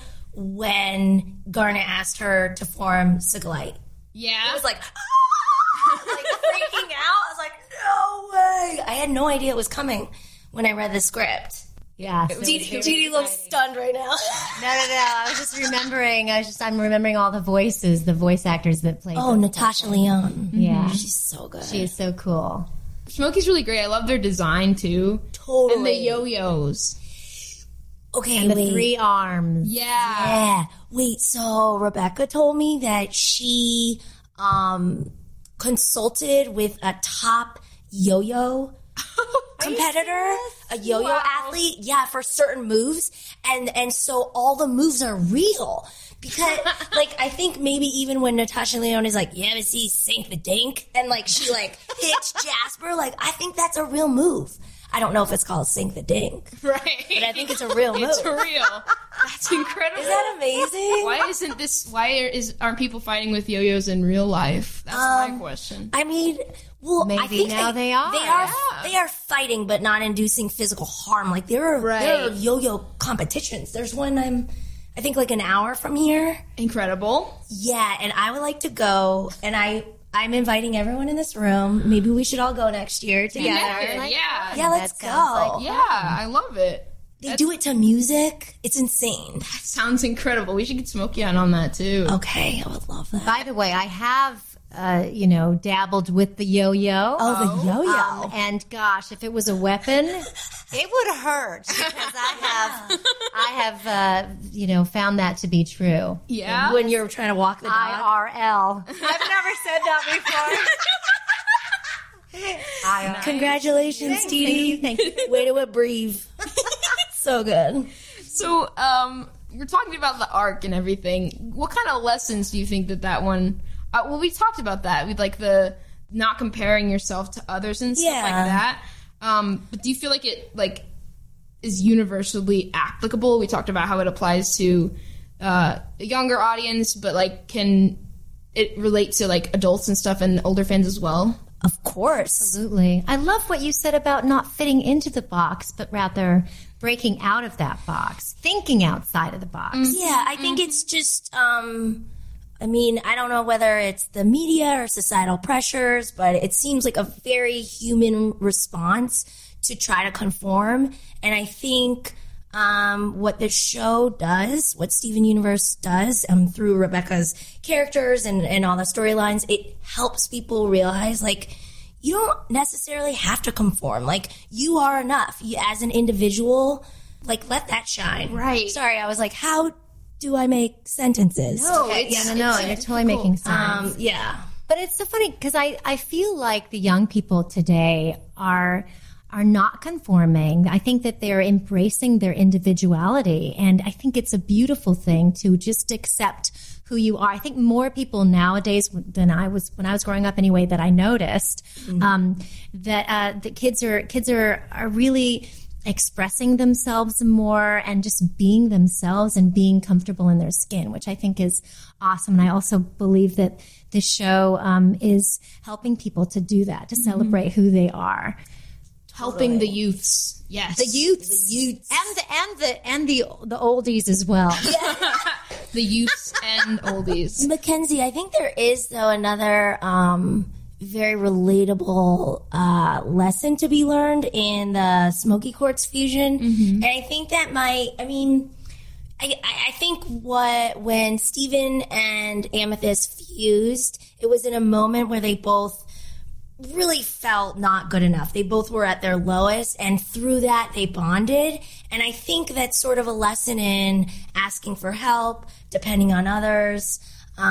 [SPEAKER 5] when Garnet asked her to form Sigalite.
[SPEAKER 1] Yeah.
[SPEAKER 5] I was like, ah! like freaking out. I was like, no way. I had no idea it was coming when I read the script.
[SPEAKER 4] Yeah. so
[SPEAKER 5] Dee
[SPEAKER 4] it's very
[SPEAKER 5] Dee looks
[SPEAKER 4] exciting.
[SPEAKER 5] stunned right now.
[SPEAKER 4] No, no, no. I was just remembering. I was just. I'm remembering all the voices, the voice actors that played.
[SPEAKER 5] Oh,
[SPEAKER 4] those.
[SPEAKER 5] Natasha Lyonne.
[SPEAKER 4] Yeah.
[SPEAKER 5] She's so good.
[SPEAKER 4] She is so cool.
[SPEAKER 1] Smoky's really great. I love their design too.
[SPEAKER 5] Totally.
[SPEAKER 1] And the yo-yos.
[SPEAKER 5] Okay,
[SPEAKER 4] And the
[SPEAKER 5] wait.
[SPEAKER 4] three arms.
[SPEAKER 1] Yeah.
[SPEAKER 5] Yeah. Wait, so Rebecca told me that she um, consulted with a top yo-yo competitor, a yo-yo
[SPEAKER 1] Wow.
[SPEAKER 5] athlete, yeah, for certain moves. And and so all the moves are real. Because, like, I think maybe even when Natasha Lyonne is like, yeah, but see, sink the dink, and, like, she, like, hits Jasper, like, I think that's a real move. I don't know if it's called Sink the Dink.
[SPEAKER 1] Right.
[SPEAKER 5] But I think it's a real move.
[SPEAKER 1] It's real. That's incredible.
[SPEAKER 5] Is that amazing?
[SPEAKER 1] Why isn't this, why are, is, aren't people fighting with yo-yos in real life? That's um, my question.
[SPEAKER 5] I mean, well,
[SPEAKER 4] Maybe
[SPEAKER 5] I think
[SPEAKER 4] now
[SPEAKER 5] they,
[SPEAKER 4] they are.
[SPEAKER 5] They are,
[SPEAKER 1] Yeah.
[SPEAKER 5] they are fighting, but not inducing physical harm. Like, there are,
[SPEAKER 1] Right.
[SPEAKER 5] there are yo-yo competitions. There's one I'm, I think like an hour from here.
[SPEAKER 1] Incredible.
[SPEAKER 5] Yeah, and I would like to go, and I, I'm inviting everyone in this room. Maybe we should all go next year together.
[SPEAKER 1] Yeah. Yeah.
[SPEAKER 5] Yeah, let's
[SPEAKER 4] That
[SPEAKER 5] go.
[SPEAKER 4] sounds like-
[SPEAKER 1] Yeah, I love it.
[SPEAKER 5] They do it to music. It's insane.
[SPEAKER 1] That sounds incredible. We should get Smokey on on that too.
[SPEAKER 5] Okay, I would love that.
[SPEAKER 4] By the way, I have, uh, you know, dabbled with the yo-yo.
[SPEAKER 5] Oh, the yo-yo.
[SPEAKER 4] Um, and gosh, if it was a weapon, it would hurt because I have, I have, uh, you know, found that to be true.
[SPEAKER 1] Yeah.
[SPEAKER 5] When you're trying to walk the dog.
[SPEAKER 4] I R L. I've never said that before. I R L.
[SPEAKER 5] Congratulations,
[SPEAKER 4] Thank
[SPEAKER 5] Dee
[SPEAKER 4] you, thank you.
[SPEAKER 5] Way to breathe. So good.
[SPEAKER 1] So, um, you're talking about the arc and everything. What kind of lessons do you think that that one? Uh, well, we talked about that with like the not comparing yourself to others and stuff
[SPEAKER 5] Yeah.
[SPEAKER 1] like that. Um, but do you feel like it like is universally applicable? We talked about how it applies to uh, a younger audience, but like can it relate to like adults and stuff and older fans as well?
[SPEAKER 5] Of course.
[SPEAKER 4] Absolutely. I love what you said about not fitting into the box, but rather breaking out of that box, thinking outside of the box.
[SPEAKER 5] Yeah, I think it's just, um, I mean, I don't know whether it's the media or societal pressures, but it seems like a very human response to try to conform. And I think um, what the show does, what Steven Universe does um, through Rebecca's characters and, and all the storylines, it helps people realize, like, you don't necessarily have to conform. Like, you are enough. You, as an individual, like, let that shine.
[SPEAKER 1] Right.
[SPEAKER 5] Sorry, I was like, how do I make sentences?
[SPEAKER 1] No,
[SPEAKER 5] Okay,
[SPEAKER 1] it's-
[SPEAKER 5] yeah.
[SPEAKER 4] No, no, you're totally making sense.
[SPEAKER 5] Um, yeah.
[SPEAKER 4] But it's so funny because I, I feel like the young people today are are not conforming. I think that they're embracing their individuality, and I think it's a beautiful thing to just accept who you are. I think more people nowadays than I was when I was growing up, anyway, that I noticed mm-hmm. um, that uh, the kids are kids are are really expressing themselves more and just being themselves and being comfortable in their skin, which I think is awesome. And I also believe that this show um, is helping people to do that, to mm-hmm. celebrate who they are.
[SPEAKER 1] Helping the youths. Yes.
[SPEAKER 4] The youths.
[SPEAKER 5] The youths.
[SPEAKER 4] And the and the and the the oldies as well.
[SPEAKER 1] The youths and oldies.
[SPEAKER 5] Mackenzie, I think there is, though, another um, very relatable uh, lesson to be learned in the Smoky Quartz fusion. Mm-hmm. And I think that might, I mean, I, I think what, when Steven and Amethyst fused, it was in a moment where they both really felt not good enough. They both were at their lowest, and through that they bonded. And I think that's sort of a lesson in asking for help, depending on others.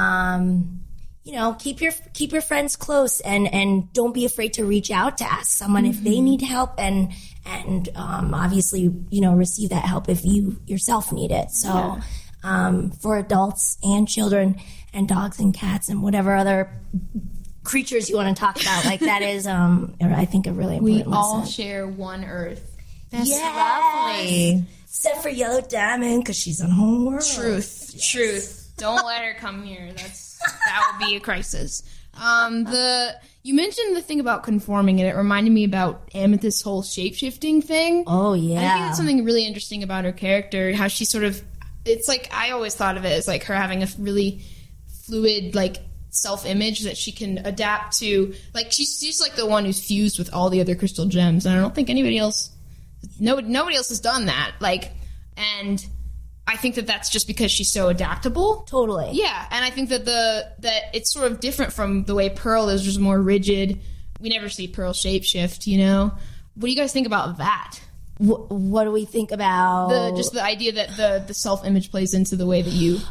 [SPEAKER 5] Um, you know, keep your keep your friends close, and, and don't be afraid to reach out to ask someone mm-hmm. if they need help, and and um, obviously, you know, receive that help if you yourself need it. So yeah. um, for adults and children and dogs and cats and whatever other creatures you want to talk about, like that is, um, I think, a really important
[SPEAKER 1] We all
[SPEAKER 5] lesson.
[SPEAKER 1] share one Earth.
[SPEAKER 4] That's
[SPEAKER 5] Yes!
[SPEAKER 4] lovely.
[SPEAKER 5] Except for Yellow Diamond, because she's on Homeworld.
[SPEAKER 1] Truth, yes. Truth. Don't let her come here. That's that would be a crisis. Um, the you mentioned the thing about conforming, and it reminded me about Amethyst's whole shape-shifting thing.
[SPEAKER 5] Oh yeah,
[SPEAKER 1] I think that's something really interesting about her character. How she sort of, it's like I always thought of it as like her having a really fluid, like, self-image that she can adapt to. Like she's she's like the one who's fused with all the other crystal gems, and I don't think anybody else nobody nobody else has done that. Like, and I think that that's just because she's so adaptable.
[SPEAKER 5] Totally.
[SPEAKER 1] Yeah, and I think that the that it's sort of different from the way Pearl is, just more rigid. We never see Pearl shapeshift, you know. What do you guys think about that?
[SPEAKER 5] What, what do we think about
[SPEAKER 1] the just the idea that the the self-image plays into the way that you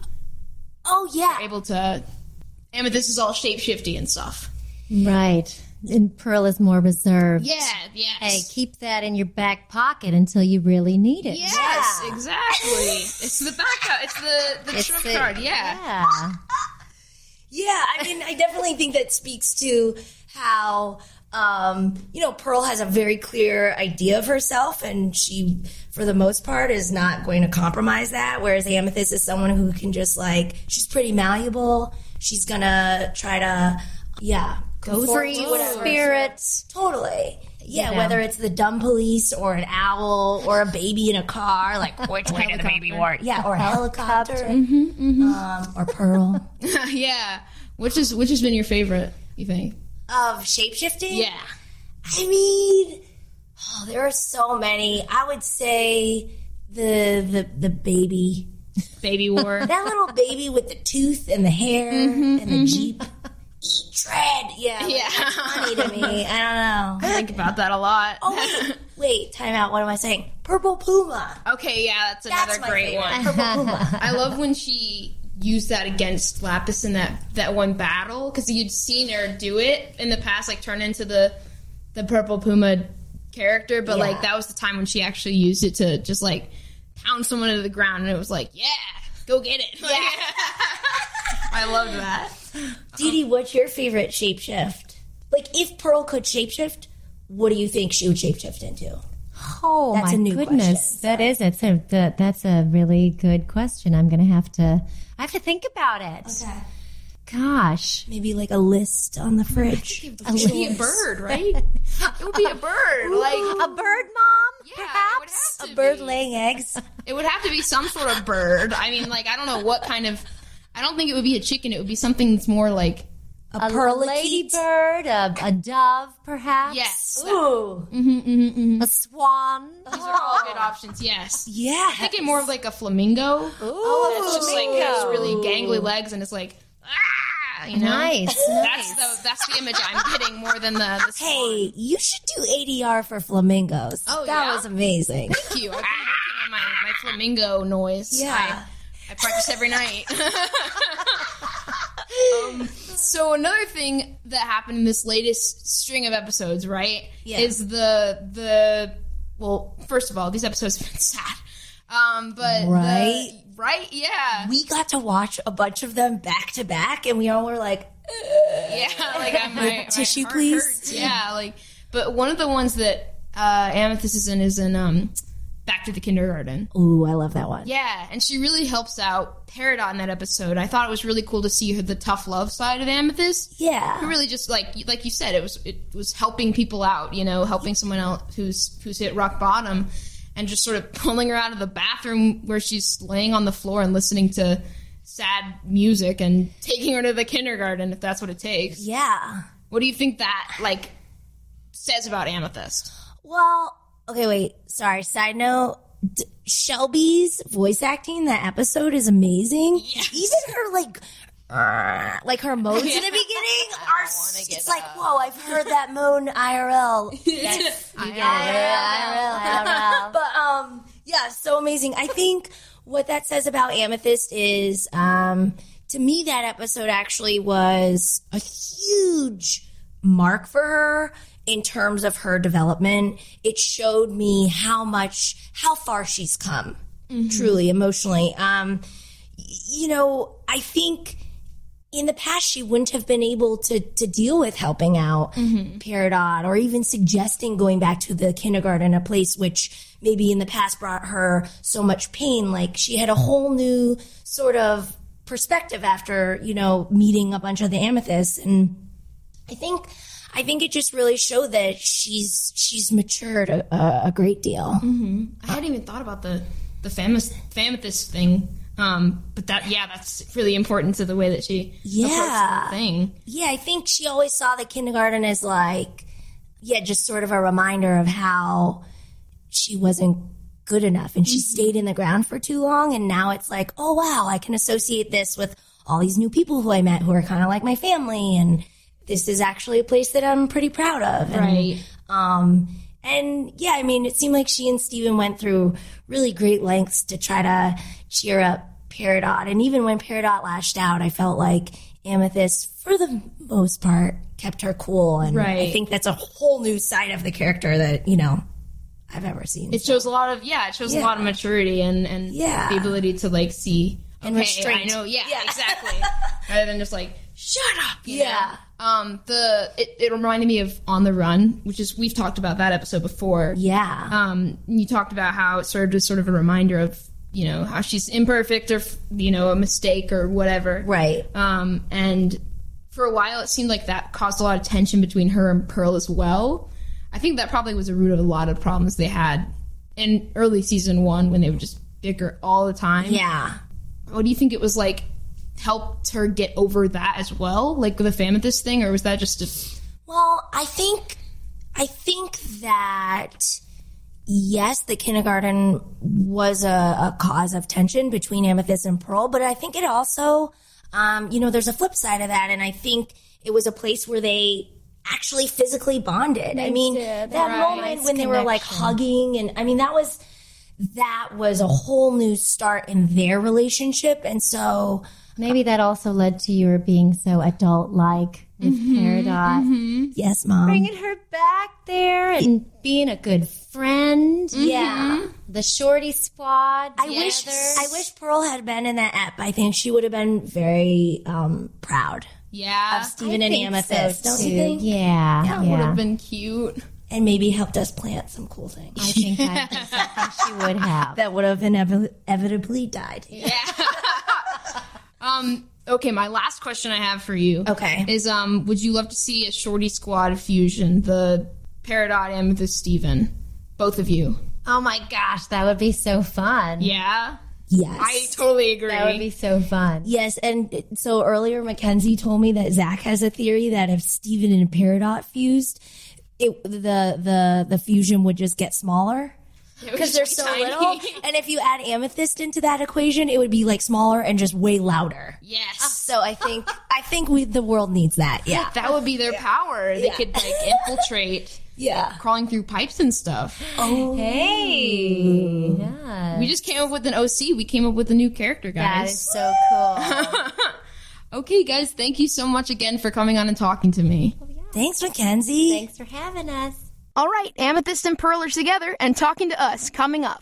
[SPEAKER 5] oh yeah
[SPEAKER 1] are able to. Amethyst is all shape-shifty and stuff.
[SPEAKER 4] Right. And Pearl is more reserved.
[SPEAKER 1] Yeah, yes.
[SPEAKER 4] Hey, keep that in your back pocket until you really need it.
[SPEAKER 1] Yes,
[SPEAKER 5] Yeah.
[SPEAKER 1] exactly. It's the backup. It's the, the
[SPEAKER 4] It's
[SPEAKER 1] trump
[SPEAKER 4] the-
[SPEAKER 1] card, yeah.
[SPEAKER 4] Yeah.
[SPEAKER 5] yeah I mean, I definitely think that speaks to how Um, you know, Pearl has a very clear idea of herself, and she, for the most part, is not going to compromise that. Whereas Amethyst is someone who can just like, she's pretty malleable. She's gonna try to, yeah,
[SPEAKER 4] Go free spirits.
[SPEAKER 5] Totally. Yeah,
[SPEAKER 4] You know.
[SPEAKER 5] whether it's the dumb police or an owl or a baby in a car, like which way did the baby work? Yeah, or a helicopter,
[SPEAKER 4] Mm-hmm, mm-hmm.
[SPEAKER 5] Um, or Pearl.
[SPEAKER 1] Yeah. Which is which has been your favorite, you think?
[SPEAKER 5] Of shapeshifting?
[SPEAKER 1] Yeah.
[SPEAKER 5] I mean, oh, there are so many. I would say the the the baby,
[SPEAKER 1] Baby War.
[SPEAKER 5] that little baby with the tooth and the hair and the Jeep. Eat tread. Yeah, like,
[SPEAKER 1] Yeah.
[SPEAKER 5] that's funny to me. I don't know.
[SPEAKER 1] I think about that a lot.
[SPEAKER 5] Oh wait, wait, time out. What am I saying? Purple Puma.
[SPEAKER 1] Okay, yeah, that's
[SPEAKER 5] That's
[SPEAKER 1] another
[SPEAKER 5] my
[SPEAKER 1] great
[SPEAKER 5] favorite.
[SPEAKER 1] one.
[SPEAKER 5] Purple Puma.
[SPEAKER 1] I love when she used that against Lapis in that, that one battle, because you'd seen her do it in the past, like turn into the the Purple Puma character, but
[SPEAKER 5] Yeah.
[SPEAKER 1] like that was the time when she actually used it to just like pound someone to the ground, and it was like, yeah, go get it. Like, I loved that.
[SPEAKER 5] Dee Dee, what's your favorite shapeshift? Like, if Pearl could shapeshift, what do you think she would shapeshift into?
[SPEAKER 4] Oh,
[SPEAKER 5] That's
[SPEAKER 4] my
[SPEAKER 5] a new
[SPEAKER 4] goodness.
[SPEAKER 5] question.
[SPEAKER 4] That is, it's a, that, that's a really good question. I'm going to have to, I have to think about it.
[SPEAKER 5] Okay.
[SPEAKER 4] Gosh.
[SPEAKER 5] Maybe like a list on the fridge.
[SPEAKER 1] It would be a bird, right? It would be a bird. Like,
[SPEAKER 4] A bird mom,
[SPEAKER 1] yeah,
[SPEAKER 4] perhaps?
[SPEAKER 1] it would have to
[SPEAKER 5] A bird
[SPEAKER 1] be.
[SPEAKER 5] laying eggs.
[SPEAKER 1] It would have to be some sort of bird. I mean, like, I don't know what kind of. I don't think it would be a chicken. It would be something that's more like.
[SPEAKER 5] A,
[SPEAKER 4] A
[SPEAKER 5] pearly
[SPEAKER 4] ladybird, a, a dove, perhaps?
[SPEAKER 1] Yes.
[SPEAKER 5] Ooh.
[SPEAKER 4] A swan.
[SPEAKER 1] These are all good options, yes.
[SPEAKER 5] Yeah.
[SPEAKER 1] I'm thinking more of like a flamingo.
[SPEAKER 5] Oh,
[SPEAKER 1] It's just like has really gangly legs and it's like, ah, you know?
[SPEAKER 4] Nice.
[SPEAKER 1] That's the, that's the image I'm getting more than the, the swan.
[SPEAKER 5] Hey, you should do A D R for flamingos.
[SPEAKER 1] Oh,
[SPEAKER 5] that
[SPEAKER 1] yeah?
[SPEAKER 5] was amazing.
[SPEAKER 1] Thank you. I've been working on my, my flamingo noise.
[SPEAKER 5] Yeah.
[SPEAKER 1] I, I practice every night. um, so another thing that happened in this latest string of episodes, right,
[SPEAKER 5] Yeah.
[SPEAKER 1] is the the well, first of all, these episodes have been sad, um, but the-
[SPEAKER 5] Right?
[SPEAKER 1] right, yeah,
[SPEAKER 5] We got to watch a bunch of them back to back, and we all were like,
[SPEAKER 1] yeah, like I'm, my, my
[SPEAKER 5] Tissue,
[SPEAKER 1] heart
[SPEAKER 5] please?
[SPEAKER 1] hurts. Yeah, like, but one of the ones that uh, Amethyst is in is in um, Back to the Kindergarten.
[SPEAKER 5] ooh, I love that one.
[SPEAKER 1] Yeah, and she really helps out Peridot in that episode. I thought it was really cool to see her the tough love side of Amethyst.
[SPEAKER 5] Yeah.
[SPEAKER 1] Who really just like like you said, it was it was helping people out, you know, helping someone else who's who's hit rock bottom, and just sort of pulling her out of the bathroom where she's laying on the floor and listening to sad music and taking her to the kindergarten if that's what it takes.
[SPEAKER 5] Yeah.
[SPEAKER 1] What do you think that like says about Amethyst?
[SPEAKER 5] Well, okay, wait. Sorry. Side note. D- Shelby's voice acting in that episode is amazing.
[SPEAKER 1] Yes.
[SPEAKER 5] Even her like, uh, like her moans in the beginning are. s- It's like, whoa! I've heard that moan I R L.
[SPEAKER 4] Yes. You get it.
[SPEAKER 5] I R L. But um, yeah, so amazing. I think what that says about Amethyst is, um, to me, that episode actually was a huge mark for her in terms of her development. It showed me how much, how far she's come, truly emotionally. Um, y- you know, I think in the past she wouldn't have been able to to deal with helping out Peridot, or even suggesting going back to the kindergarten, a place which maybe in the past brought her so much pain. Like, she had a whole new sort of perspective after, you know, meeting a bunch of the Amethysts. And I think I think it just really showed that she's she's matured a, a, a great deal.
[SPEAKER 1] I hadn't even thought about the the Famis- Famethyst thing. Um, but that, yeah, that's really important to the way that she
[SPEAKER 5] Yeah.
[SPEAKER 1] approached the whole thing.
[SPEAKER 5] Yeah, I think she always saw the kindergarten as like, yeah, just sort of a reminder of how she wasn't good enough and she stayed in the ground for too long. And now it's like, oh, wow, I can associate this with all these new people who I met who are kind of like my family. And this is actually a place that I'm pretty proud of. And,
[SPEAKER 1] Right.
[SPEAKER 5] Um, and yeah, I mean, it seemed like she and Steven went through really great lengths to try to cheer up Peridot. And even when Peridot lashed out, I felt like Amethyst, for the most part, kept her cool. And I
[SPEAKER 1] Right.
[SPEAKER 5] think that's a whole new side of the character that, you know, I've ever seen.
[SPEAKER 1] It shows a lot of, yeah, it shows a
[SPEAKER 5] Yeah.
[SPEAKER 1] lot of maturity and, and
[SPEAKER 5] Yeah.
[SPEAKER 1] the ability to, like, see
[SPEAKER 5] and
[SPEAKER 1] Okay,
[SPEAKER 5] restraint.
[SPEAKER 1] I know. Yeah, yeah. Exactly. Rather than just like, shut up. You
[SPEAKER 5] Yeah.
[SPEAKER 1] know? Um. The it, it reminded me of On the Run, which is we've talked about that episode before.
[SPEAKER 5] Yeah.
[SPEAKER 1] Um. You talked about how it served as sort of a reminder of, you know, how she's imperfect or, you know, a mistake or whatever.
[SPEAKER 5] Right.
[SPEAKER 1] Um. And for a while, it seemed like that caused a lot of tension between her and Pearl as well. I think that probably was the root of a lot of problems they had in early season one when they would just bicker all the time.
[SPEAKER 5] Yeah.
[SPEAKER 1] What do you think it was like helped her get over that as well? Like the Amethyst thing, or was that just a...
[SPEAKER 5] Well, I think, I think that, yes, the kindergarten was a, a cause of tension between Amethyst and Pearl, but I think it also, um, you know, there's a flip side of that, and I think it was a place where they actually physically bonded. I mean, that
[SPEAKER 4] right.
[SPEAKER 5] moment
[SPEAKER 4] Nice
[SPEAKER 5] when they were like
[SPEAKER 4] connection.
[SPEAKER 5] hugging, and I mean, that was, that was a whole new start in their relationship, and so...
[SPEAKER 4] Maybe that also led to your being so adult-like with Peridot.
[SPEAKER 5] Yes, Mom.
[SPEAKER 4] Bringing her back there and being a good friend.
[SPEAKER 5] Yeah.
[SPEAKER 4] The Shorty Squad.
[SPEAKER 5] I wish I wish Pearl had been in that app. I think she would have been very um, proud
[SPEAKER 1] Yeah.
[SPEAKER 5] of Steven and Amethyst, don't you think?
[SPEAKER 4] Yeah.
[SPEAKER 1] That
[SPEAKER 4] yeah.
[SPEAKER 1] would have been cute.
[SPEAKER 5] And maybe helped us plant some cool things.
[SPEAKER 4] I think that is something she would have.
[SPEAKER 5] That would have inev- inevitably died.
[SPEAKER 1] Yeah. um. Okay, my last question I have for you.
[SPEAKER 5] Okay.
[SPEAKER 1] Is um, would you love to see a Shorty Squad fusion? The Peridot and the Steven, both of you.
[SPEAKER 4] Oh my gosh, that would be so fun.
[SPEAKER 1] Yeah.
[SPEAKER 5] Yes.
[SPEAKER 1] I totally agree.
[SPEAKER 4] That would be so fun.
[SPEAKER 5] Yes, and it- so earlier Mackenzie told me that Zach has a theory that if Steven and Peridot fused, it, the the the fusion would just get smaller. Because they're so
[SPEAKER 1] tiny.
[SPEAKER 5] little. And if you add Amethyst into that equation, it would be like smaller and just way louder.
[SPEAKER 1] Yes.
[SPEAKER 5] So I think I think we the world needs that. Yeah.
[SPEAKER 1] That would be their power. They could like infiltrate,
[SPEAKER 5] Yeah.
[SPEAKER 1] crawling through pipes and stuff.
[SPEAKER 5] Oh.
[SPEAKER 4] Hey. Yeah.
[SPEAKER 1] We just came up with an O C. We came up with a new character,
[SPEAKER 4] That
[SPEAKER 1] guys.
[SPEAKER 4] is so cool.
[SPEAKER 1] Okay, guys, thank you so much again for coming on and talking to me.
[SPEAKER 5] Thanks, Mackenzie.
[SPEAKER 4] Thanks for having us.
[SPEAKER 1] All right, Amethyst and Pearl are together and talking to us coming up.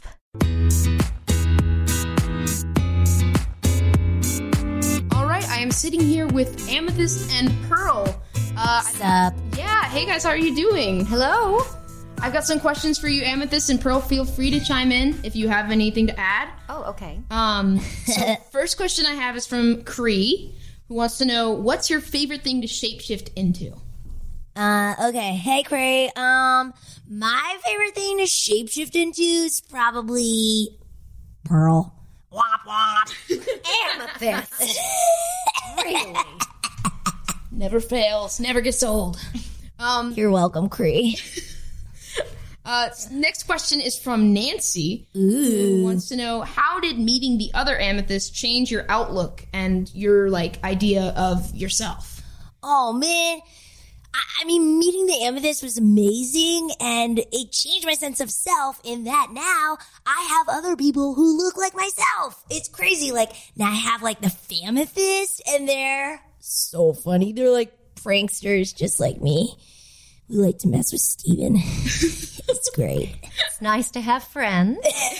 [SPEAKER 1] All right, I am sitting here with Amethyst and Pearl. Uh,
[SPEAKER 5] What's up?
[SPEAKER 1] yeah, hey guys, how are you doing?
[SPEAKER 4] Hello.
[SPEAKER 1] I've got some questions for you, Amethyst and Pearl. Feel free to chime in if you have anything to add.
[SPEAKER 4] Oh, okay.
[SPEAKER 1] Um, so first question I have is from Cree, who wants to know, what's your favorite thing to shapeshift into?
[SPEAKER 5] Uh, okay. Hey, Cray. Um, my favorite thing to shapeshift into is probably Pearl. Womp womp. Amethyst.
[SPEAKER 4] Really?
[SPEAKER 1] Never fails, never gets old. Um,
[SPEAKER 5] You're welcome, Cree.
[SPEAKER 1] uh, next question is from Nancy, who wants to know, how did meeting the other Amethyst change your outlook and your like idea of yourself?
[SPEAKER 5] Oh, man. I, I mean, meeting the Amethyst was amazing, and it changed my sense of self in that now I have other people who look like myself. It's crazy. Like, now I have, like, the Famethyst, and they're so funny. They're, like, pranksters just like me. We like to mess with Steven. It's great.
[SPEAKER 4] It's nice to have friends.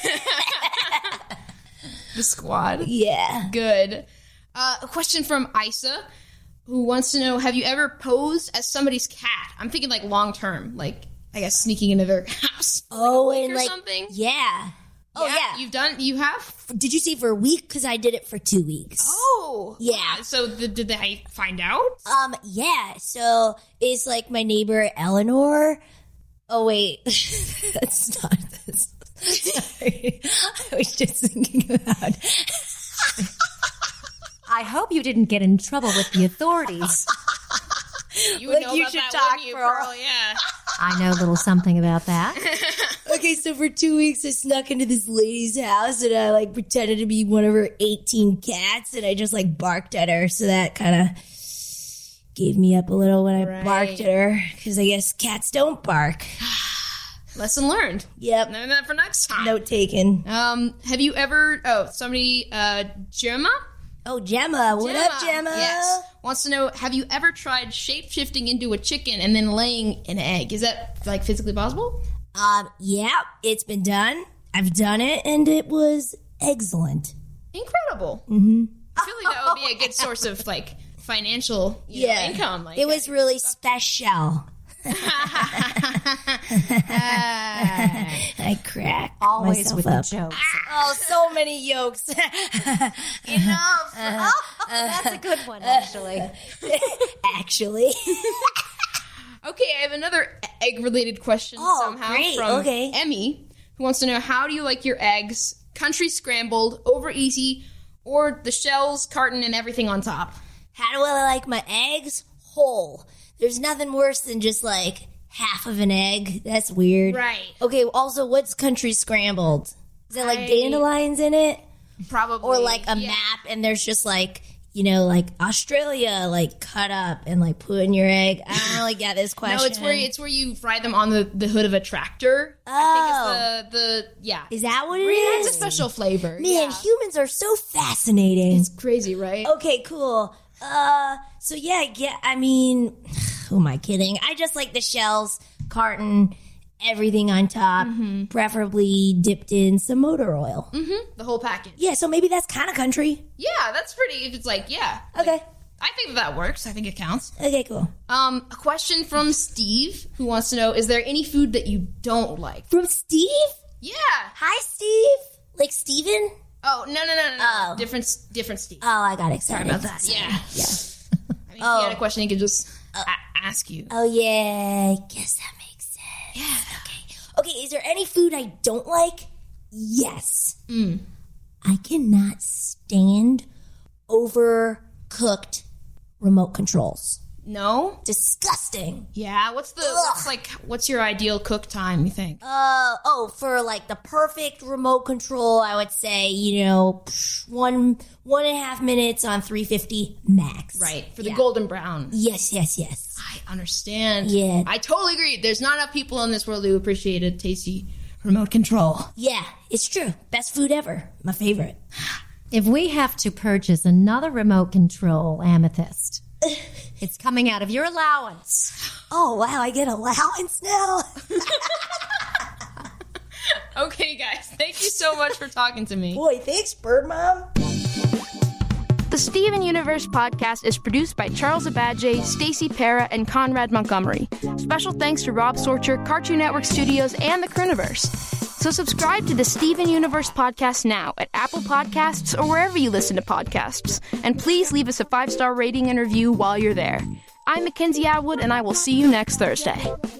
[SPEAKER 1] The squad.
[SPEAKER 5] Yeah.
[SPEAKER 1] Good. Uh, a question from Isa, who wants to know, have you ever posed as somebody's cat? I'm thinking like long term, like I guess sneaking into their house.
[SPEAKER 5] Oh,
[SPEAKER 1] Like a week
[SPEAKER 5] and
[SPEAKER 1] or
[SPEAKER 5] like,
[SPEAKER 1] something.
[SPEAKER 5] yeah. Oh, yeah.
[SPEAKER 1] You've done, you have?
[SPEAKER 5] Did you say for a week? Because I did it for two weeks.
[SPEAKER 1] Oh.
[SPEAKER 5] Yeah.
[SPEAKER 1] Wow. So th- did they find out?
[SPEAKER 5] Um, yeah, so it's like my neighbor Eleanor. Oh, wait. That's not this. Sorry. I was just thinking about.
[SPEAKER 4] I hope you didn't get in trouble with the authorities.
[SPEAKER 1] You would
[SPEAKER 5] Like,
[SPEAKER 1] know
[SPEAKER 5] you
[SPEAKER 1] about
[SPEAKER 5] should
[SPEAKER 1] that,
[SPEAKER 5] talk,
[SPEAKER 1] wouldn't you,
[SPEAKER 5] Pearl?
[SPEAKER 1] Pearl? Yeah.
[SPEAKER 4] I know a little something about that.
[SPEAKER 5] Okay, so for two weeks I snuck into this lady's house and I like pretended to be one of her eighteen cats and I just like barked at her. So that kind of gave me up a little when I
[SPEAKER 1] Right.
[SPEAKER 5] barked at her because I guess cats don't bark.
[SPEAKER 1] Lesson learned.
[SPEAKER 5] Yep.
[SPEAKER 1] Know that for next time.
[SPEAKER 5] Note taken.
[SPEAKER 1] Um, have you ever, oh, somebody, uh, Gemma?
[SPEAKER 5] Oh, Gemma. What up, Gemma?
[SPEAKER 1] Yes. Wants to know, have you ever tried shape-shifting into a chicken and then laying an egg? Is that, like, physically possible?
[SPEAKER 5] Um, yeah, it's been done. I've done it and it was excellent.
[SPEAKER 1] Incredible. Mm-hmm. I feel like that would be a good source of like financial you know,
[SPEAKER 5] Yeah.
[SPEAKER 1] income. Like,
[SPEAKER 5] It was really special. I cracked
[SPEAKER 4] Always
[SPEAKER 5] myself
[SPEAKER 4] with
[SPEAKER 5] up.
[SPEAKER 4] the jokes.
[SPEAKER 5] Oh, so many yolks.
[SPEAKER 4] Enough. Oh, that's a good one, actually.
[SPEAKER 5] Actually.
[SPEAKER 1] Okay, I have another egg-related question
[SPEAKER 5] Oh,
[SPEAKER 1] somehow
[SPEAKER 5] great.
[SPEAKER 1] from
[SPEAKER 5] Okay.
[SPEAKER 1] Emmy, who wants to know, how do you like your eggs? Country scrambled, over easy, or the shells, carton, and everything on top?
[SPEAKER 5] How do I like my eggs? Whole. There's nothing worse than just like half of an egg. That's weird.
[SPEAKER 1] Right.
[SPEAKER 5] Okay, also, what's country scrambled? Is there like
[SPEAKER 1] I-
[SPEAKER 5] dandelions in it?
[SPEAKER 1] Probably.
[SPEAKER 5] Or like a
[SPEAKER 1] yeah.
[SPEAKER 5] map and there's just like, you know, like Australia, like cut up and like put in your egg? I don't really get this question.
[SPEAKER 1] No, it's where it's where you fry them on the, the hood of a tractor.
[SPEAKER 5] Oh.
[SPEAKER 1] I think it's the, the yeah.
[SPEAKER 5] Is that what it
[SPEAKER 1] It's
[SPEAKER 5] is?
[SPEAKER 1] a special flavor.
[SPEAKER 5] Man,
[SPEAKER 1] yeah.
[SPEAKER 5] humans are so fascinating.
[SPEAKER 1] It's crazy, right?
[SPEAKER 5] Okay, cool. Uh, so yeah, yeah. I mean, who am I kidding? I just like the shells, carton, everything on top, preferably dipped in some motor oil.
[SPEAKER 1] The whole package.
[SPEAKER 5] Yeah, so maybe that's kind of country.
[SPEAKER 1] Yeah, that's pretty. If it's like, yeah.
[SPEAKER 5] Okay,
[SPEAKER 1] I think that works. I think it counts.
[SPEAKER 5] okay, cool.
[SPEAKER 1] Um, a question from Steve, who wants to know, is there any food that you don't like?
[SPEAKER 5] From Steve?
[SPEAKER 1] Yeah.
[SPEAKER 5] Hi, Steve. Like Steven?
[SPEAKER 1] Oh, no, no, no, no, no.
[SPEAKER 5] Oh.
[SPEAKER 1] Different, different Steve.
[SPEAKER 5] Oh, I got excited.
[SPEAKER 1] about that. Yeah.
[SPEAKER 5] Yeah.
[SPEAKER 1] I mean, if he had a question, he could just a- ask you.
[SPEAKER 5] Oh, yeah. I guess that makes sense.
[SPEAKER 1] Yeah.
[SPEAKER 5] Okay. Okay, is there any food I don't like? Yes.
[SPEAKER 1] Mm.
[SPEAKER 5] I cannot stand overcooked remote controls.
[SPEAKER 1] No?
[SPEAKER 5] Disgusting.
[SPEAKER 1] Yeah. What's the, what's like, what's your ideal cook time, you think?
[SPEAKER 5] Uh, oh, for like the perfect remote control, I would say, you know, psh, one, one and a half minutes on three fifty max.
[SPEAKER 1] Right. For the
[SPEAKER 5] Yeah.
[SPEAKER 1] golden brown.
[SPEAKER 5] Yes, yes, yes.
[SPEAKER 1] I understand.
[SPEAKER 5] Yeah.
[SPEAKER 1] I totally agree. There's not enough people in this world who appreciate a tasty remote control.
[SPEAKER 5] Yeah, it's true. Best food ever. My favorite.
[SPEAKER 4] If we have to purchase another remote control amethyst, it's coming out of your allowance.
[SPEAKER 5] Oh, wow, I get allowance now?
[SPEAKER 1] Okay, guys. Thank you so much for talking to me.
[SPEAKER 5] Boy, thanks, Bird Mom.
[SPEAKER 1] The Steven Universe podcast is produced by Charles Abadje, Stacey Para, and Conrad Montgomery. Special thanks to Rob Sorcher, Cartoon Network Studios, and the Crooniverse. So subscribe to the Steven Universe podcast now at Apple Podcasts or wherever you listen to podcasts. And please leave us a five-star rating and review while you're there. I'm Mackenzie Atwood, and I will see you next Thursday.